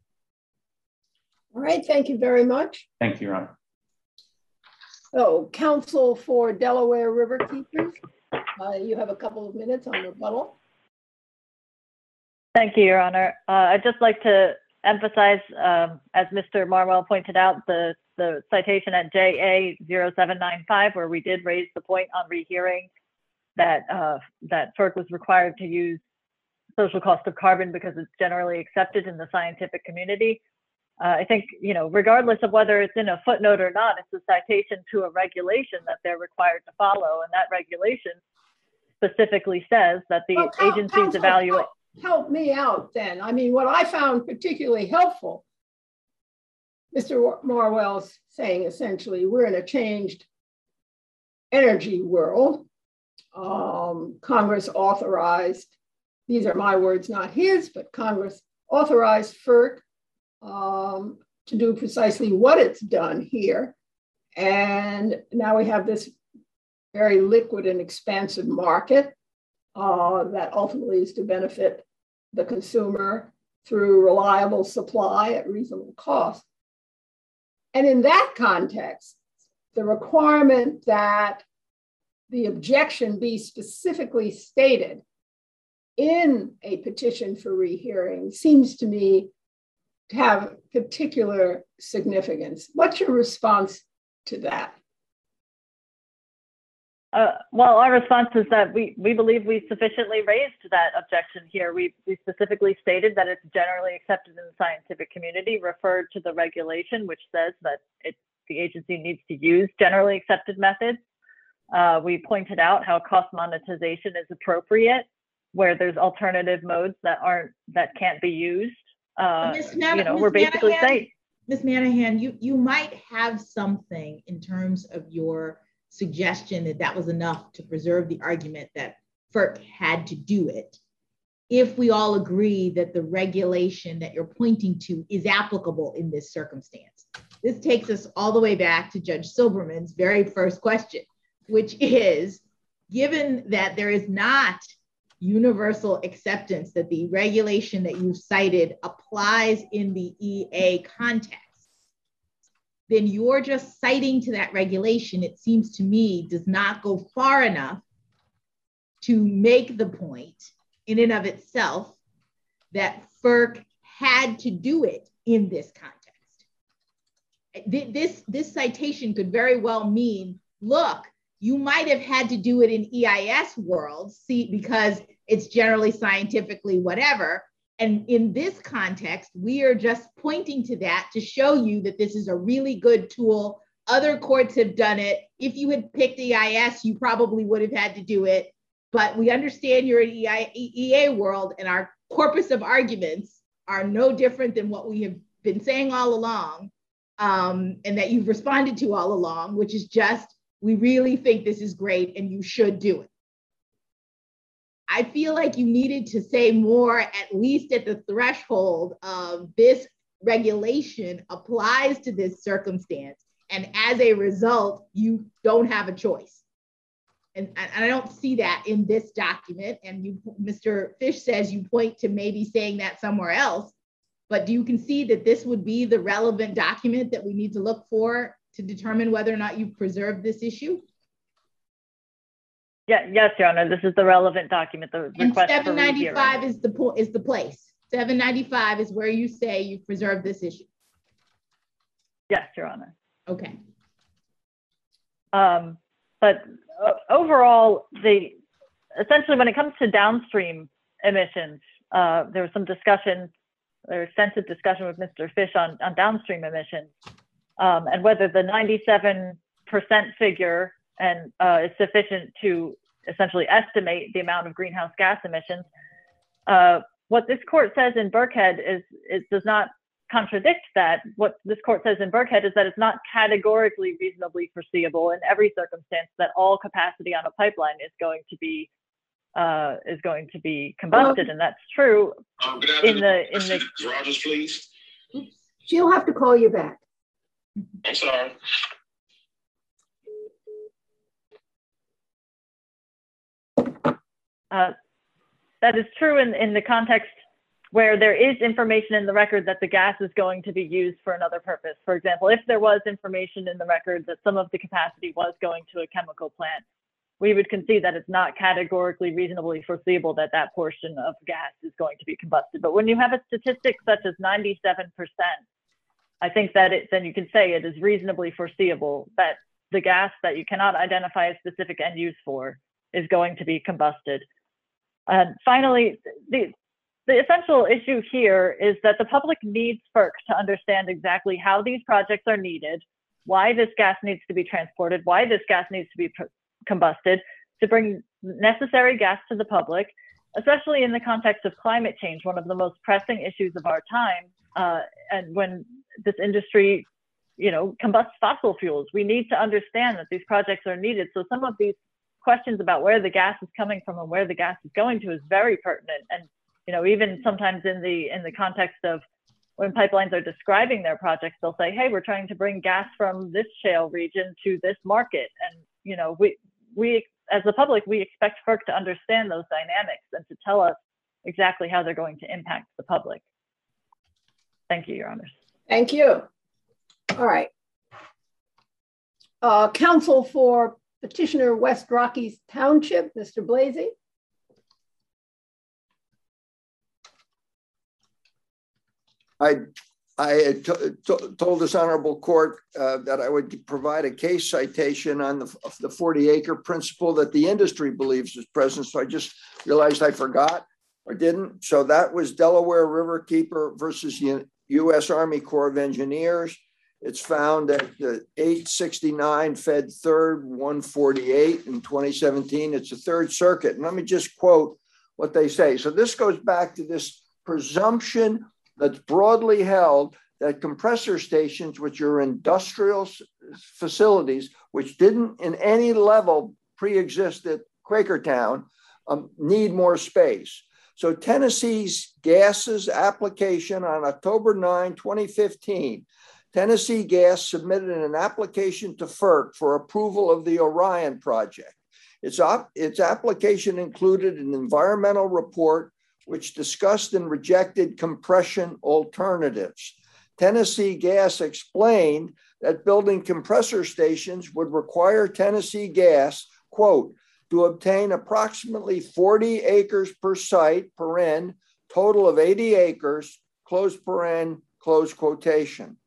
All right, thank you very much. Thank you, Your Honor. So, counsel for Delaware River Keepers, uh, you have a couple of minutes on rebuttal. Thank you, Your Honor. Uh, I'd just like to emphasize, um, as Mister Marwell pointed out, the, the citation at J A zero seven nine five, where we did raise the point on rehearing that, uh, that FERC was required to use social cost of carbon because it's generally accepted in the scientific community. Uh, I think, you know, regardless of whether it's in a footnote or not, it's a citation to a regulation that they're required to follow. And that regulation specifically says that the well, agencies evaluate. Help, help me out then. I mean, what I found particularly helpful, Mister Marwell's saying essentially, we're in a changed energy world. Um, Congress authorized, these are my words, not his, but Congress authorized FERC Um, to do precisely what it's done here. And now we have this very liquid and expansive market uh, that ultimately is to benefit the consumer through reliable supply at reasonable cost. And in that context, the requirement that the objection be specifically stated in a petition for rehearing seems to me to have particular significance. What's your response to that? Uh, well, our response is that we, we believe we sufficiently raised that objection here. We, we specifically stated that it's generally accepted in the scientific community, referred to the regulation, which says that it, the agency needs to use generally accepted methods. Uh, we pointed out how cost monetization is appropriate where there's alternative modes that aren't, that can't be used. Uh, Man- you know, Miz we're basically Manahan, saying. Miz Manahan, you, you might have something in terms of your suggestion that that was enough to preserve the argument that F E R C had to do it, if we all agree that the regulation that you're pointing to is applicable in this circumstance. This takes us all the way back to Judge Silberman's very first question, which is, given that there is not universal acceptance that the regulation that you've cited applies in the E A context, then you're just citing to that regulation, it seems to me, does not go far enough to make the point in and of itself that F E R C had to do it in this context. This, this citation could very well mean, look, you might have had to do it in E I S world, see, because it's generally scientifically whatever. And in this context, we are just pointing to that to show you that this is a really good tool. Other courts have done it. If you had picked E I S, you probably would have had to do it. But we understand you're in E A world, and our corpus of arguments are no different than what we have been saying all along, um, and that you've responded to all along, which is just, we really think this is great and you should do it. I feel like you needed to say more, at least at the threshold of this regulation applies to this circumstance. And as a result, you don't have a choice. And, and I don't see that in this document. And you, Mister Fish says you point to maybe saying that somewhere else, but do you concede that this would be the relevant document that we need to look for to determine whether or not you've preserved this issue? Yeah, yes, Your Honor, this is the relevant document. The And request seven ninety-five for is the po is the place. seven ninety-five is where you say you've preserved this issue. Yes, Your Honor. Okay. Um, but uh, overall, the essentially when it comes to downstream emissions, uh, there was some discussion, or extensive discussion with Mister Fish on, on downstream emissions, um, and whether the ninety-seven percent figure and uh, is sufficient to essentially estimate the amount of greenhouse gas emissions. Uh, what this court says in Birkhead is it does not contradict that. What this court says in Birkhead is that it's not categorically reasonably foreseeable in every circumstance that all capacity on a pipeline is going to be uh, is going to be combusted, and that's true um, in the in the. Rogers, please. She'll have to call you back. I'm sorry. Uh, that is true in, in the context where there is information in the record that the gas is going to be used for another purpose. For example, if there was information in the record that some of the capacity was going to a chemical plant, we would concede that it's not categorically reasonably foreseeable that that portion of gas is going to be combusted. But when you have a statistic such as ninety-seven percent, I think that it, then you can say it is reasonably foreseeable that the gas that you cannot identify a specific end use for is going to be combusted. And finally, the, the essential issue here is that the public needs F E R C to understand exactly how these projects are needed, why this gas needs to be transported, why this gas needs to be combusted, to bring necessary gas to the public, especially in the context of climate change, one of the most pressing issues of our time. Uh, and when this industry, you know, combusts fossil fuels, we need to understand that these projects are needed. So some of these questions about where the gas is coming from and where the gas is going to is very pertinent. And, you know, even sometimes in the in the context of when pipelines are describing their projects, they'll say, hey, we're trying to bring gas from this shale region to this market. And, you know, we, we as the public, we expect F E R C to understand those dynamics and to tell us exactly how they're going to impact the public. Thank you, Your Honors. Thank you. All right. Uh, counsel for Petitioner West Rockies Township, Mister Blasey. I I had told this honorable court uh, that I would provide a case citation on the, the forty acre principle that the industry believes is present. So I just realized I forgot or didn't. So that was Delaware Riverkeeper versus U S Army Corps of Engineers. It's found at the eight sixty-nine Fed third one forty-eight in twenty seventeen. It's a Third Circuit. And let me just quote what they say. So this goes back to this presumption that's broadly held that compressor stations, which are industrial facilities, which didn't in any level pre-exist at Quakertown, um, need more space. So Tennessee's Gas's application on October ninth, twenty fifteen, Tennessee Gas submitted an application to FERC for approval of the Orion project. Its, op its application included an environmental report which discussed and rejected compression alternatives. Tennessee Gas explained that building compressor stations would require Tennessee Gas, quote, to obtain approximately forty acres per site, paren, total of eighty acres, close paren, close quotation.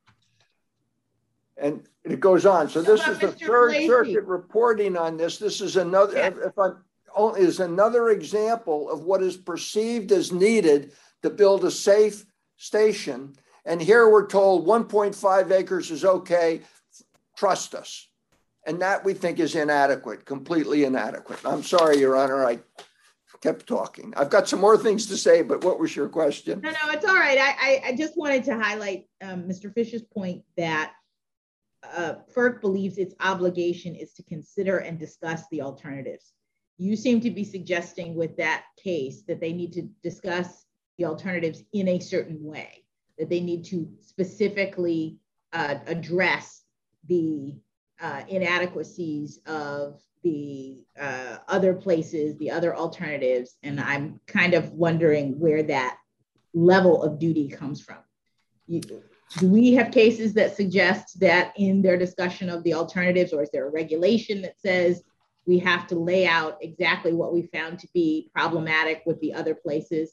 And it goes on. So this is the Third Circuit reporting on this. This is another, yeah. if I'm, is another example of what is perceived as needed to build a safe station. And here we're told one point five acres is okay, trust us. And that we think is inadequate, completely inadequate. I'm sorry, Your Honor, I kept talking. I've got some more things to say, but what was your question? No, no, it's all right. I, I, I just wanted to highlight um, Mister Fish's point that uh, FERC believes its obligation is to consider and discuss the alternatives. You seem to be suggesting with that case that they need to discuss the alternatives in a certain way, that they need to specifically uh, address the uh, inadequacies of the uh, other places, the other alternatives. And I'm kind of wondering where that level of duty comes from. You, do we have cases that suggest that in their discussion of the alternatives, or is there a regulation that says we have to lay out exactly what we found to be problematic with the other places?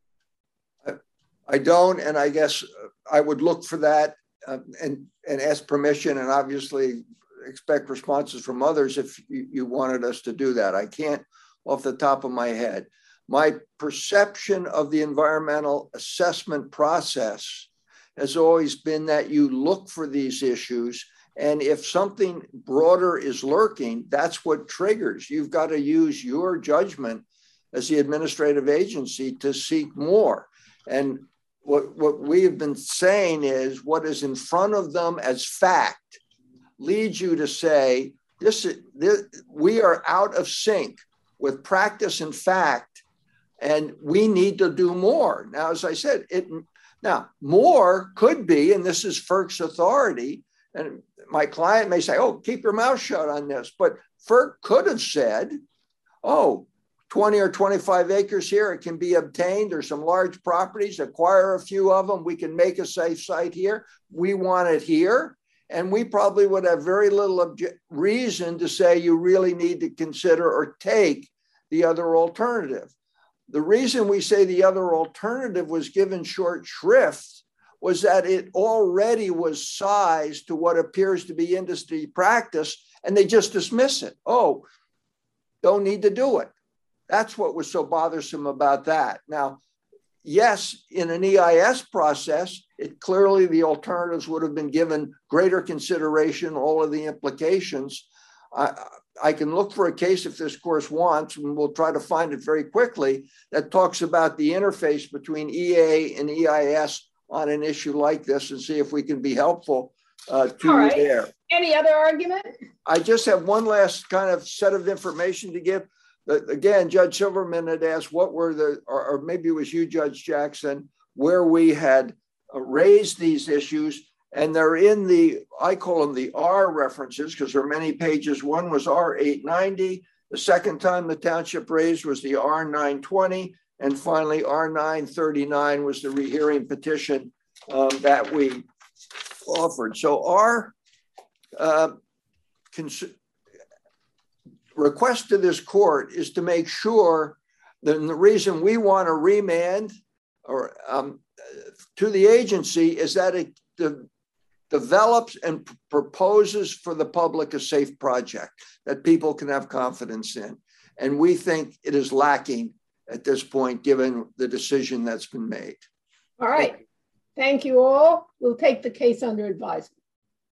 I, I don't, and I guess I would look for that uh, and, and ask permission, and obviously expect responses from others if you, you wanted us to do that. I can't off the top of my head. My perception of the environmental assessment process has always been that you look for these issues, and if something broader is lurking, that's what triggers. You've got to use your judgment as the administrative agency to seek more. And what, what we have been saying is what is in front of them as fact leads you to say, this, this we are out of sync with practice and fact, and we need to do more. Now, as I said, it now more could be, and this is FERC's authority, and my client may say, oh, keep your mouth shut on this. But FERC could have said, oh, twenty or twenty-five acres here, it can be obtained. There's some large properties, acquire a few of them. We can make a safe site here. We want it here. And we probably would have very little reason to say you really need to consider or take the other alternative. The reason we say the other alternative was given short shrift was that it already was sized to what appears to be industry practice, and they just dismiss it. Oh, don't need to do it. That's what was so bothersome about that. Now, yes, in an E I S process, it clearly the alternatives would have been given greater consideration, all of the implications. I, I can look for a case if this course wants, and we'll try to find it very quickly, that talks about the interface between E A and E I S on an issue like this, and see if we can be helpful uh, to All right. you there. Any other argument? I just have one last kind of set of information to give. Again, Judge Silverman had asked what were the, or, or maybe it was you, Judge Jackson, where we had raised these issues, and they're in the, I call them the R references because there are many pages. One was R eight ninety. The second time the township raised was the R nine twenty. And finally, R nine thirty-nine was the rehearing petition um, that we offered. So our uh, request to this court is to make sure that the reason we want to remand or um, to the agency is that it de develops and proposes for the public a safe project that people can have confidence in. And we think it is lacking at this point, given the decision that's been made. All right. Thank you all. We'll take the case under advisement.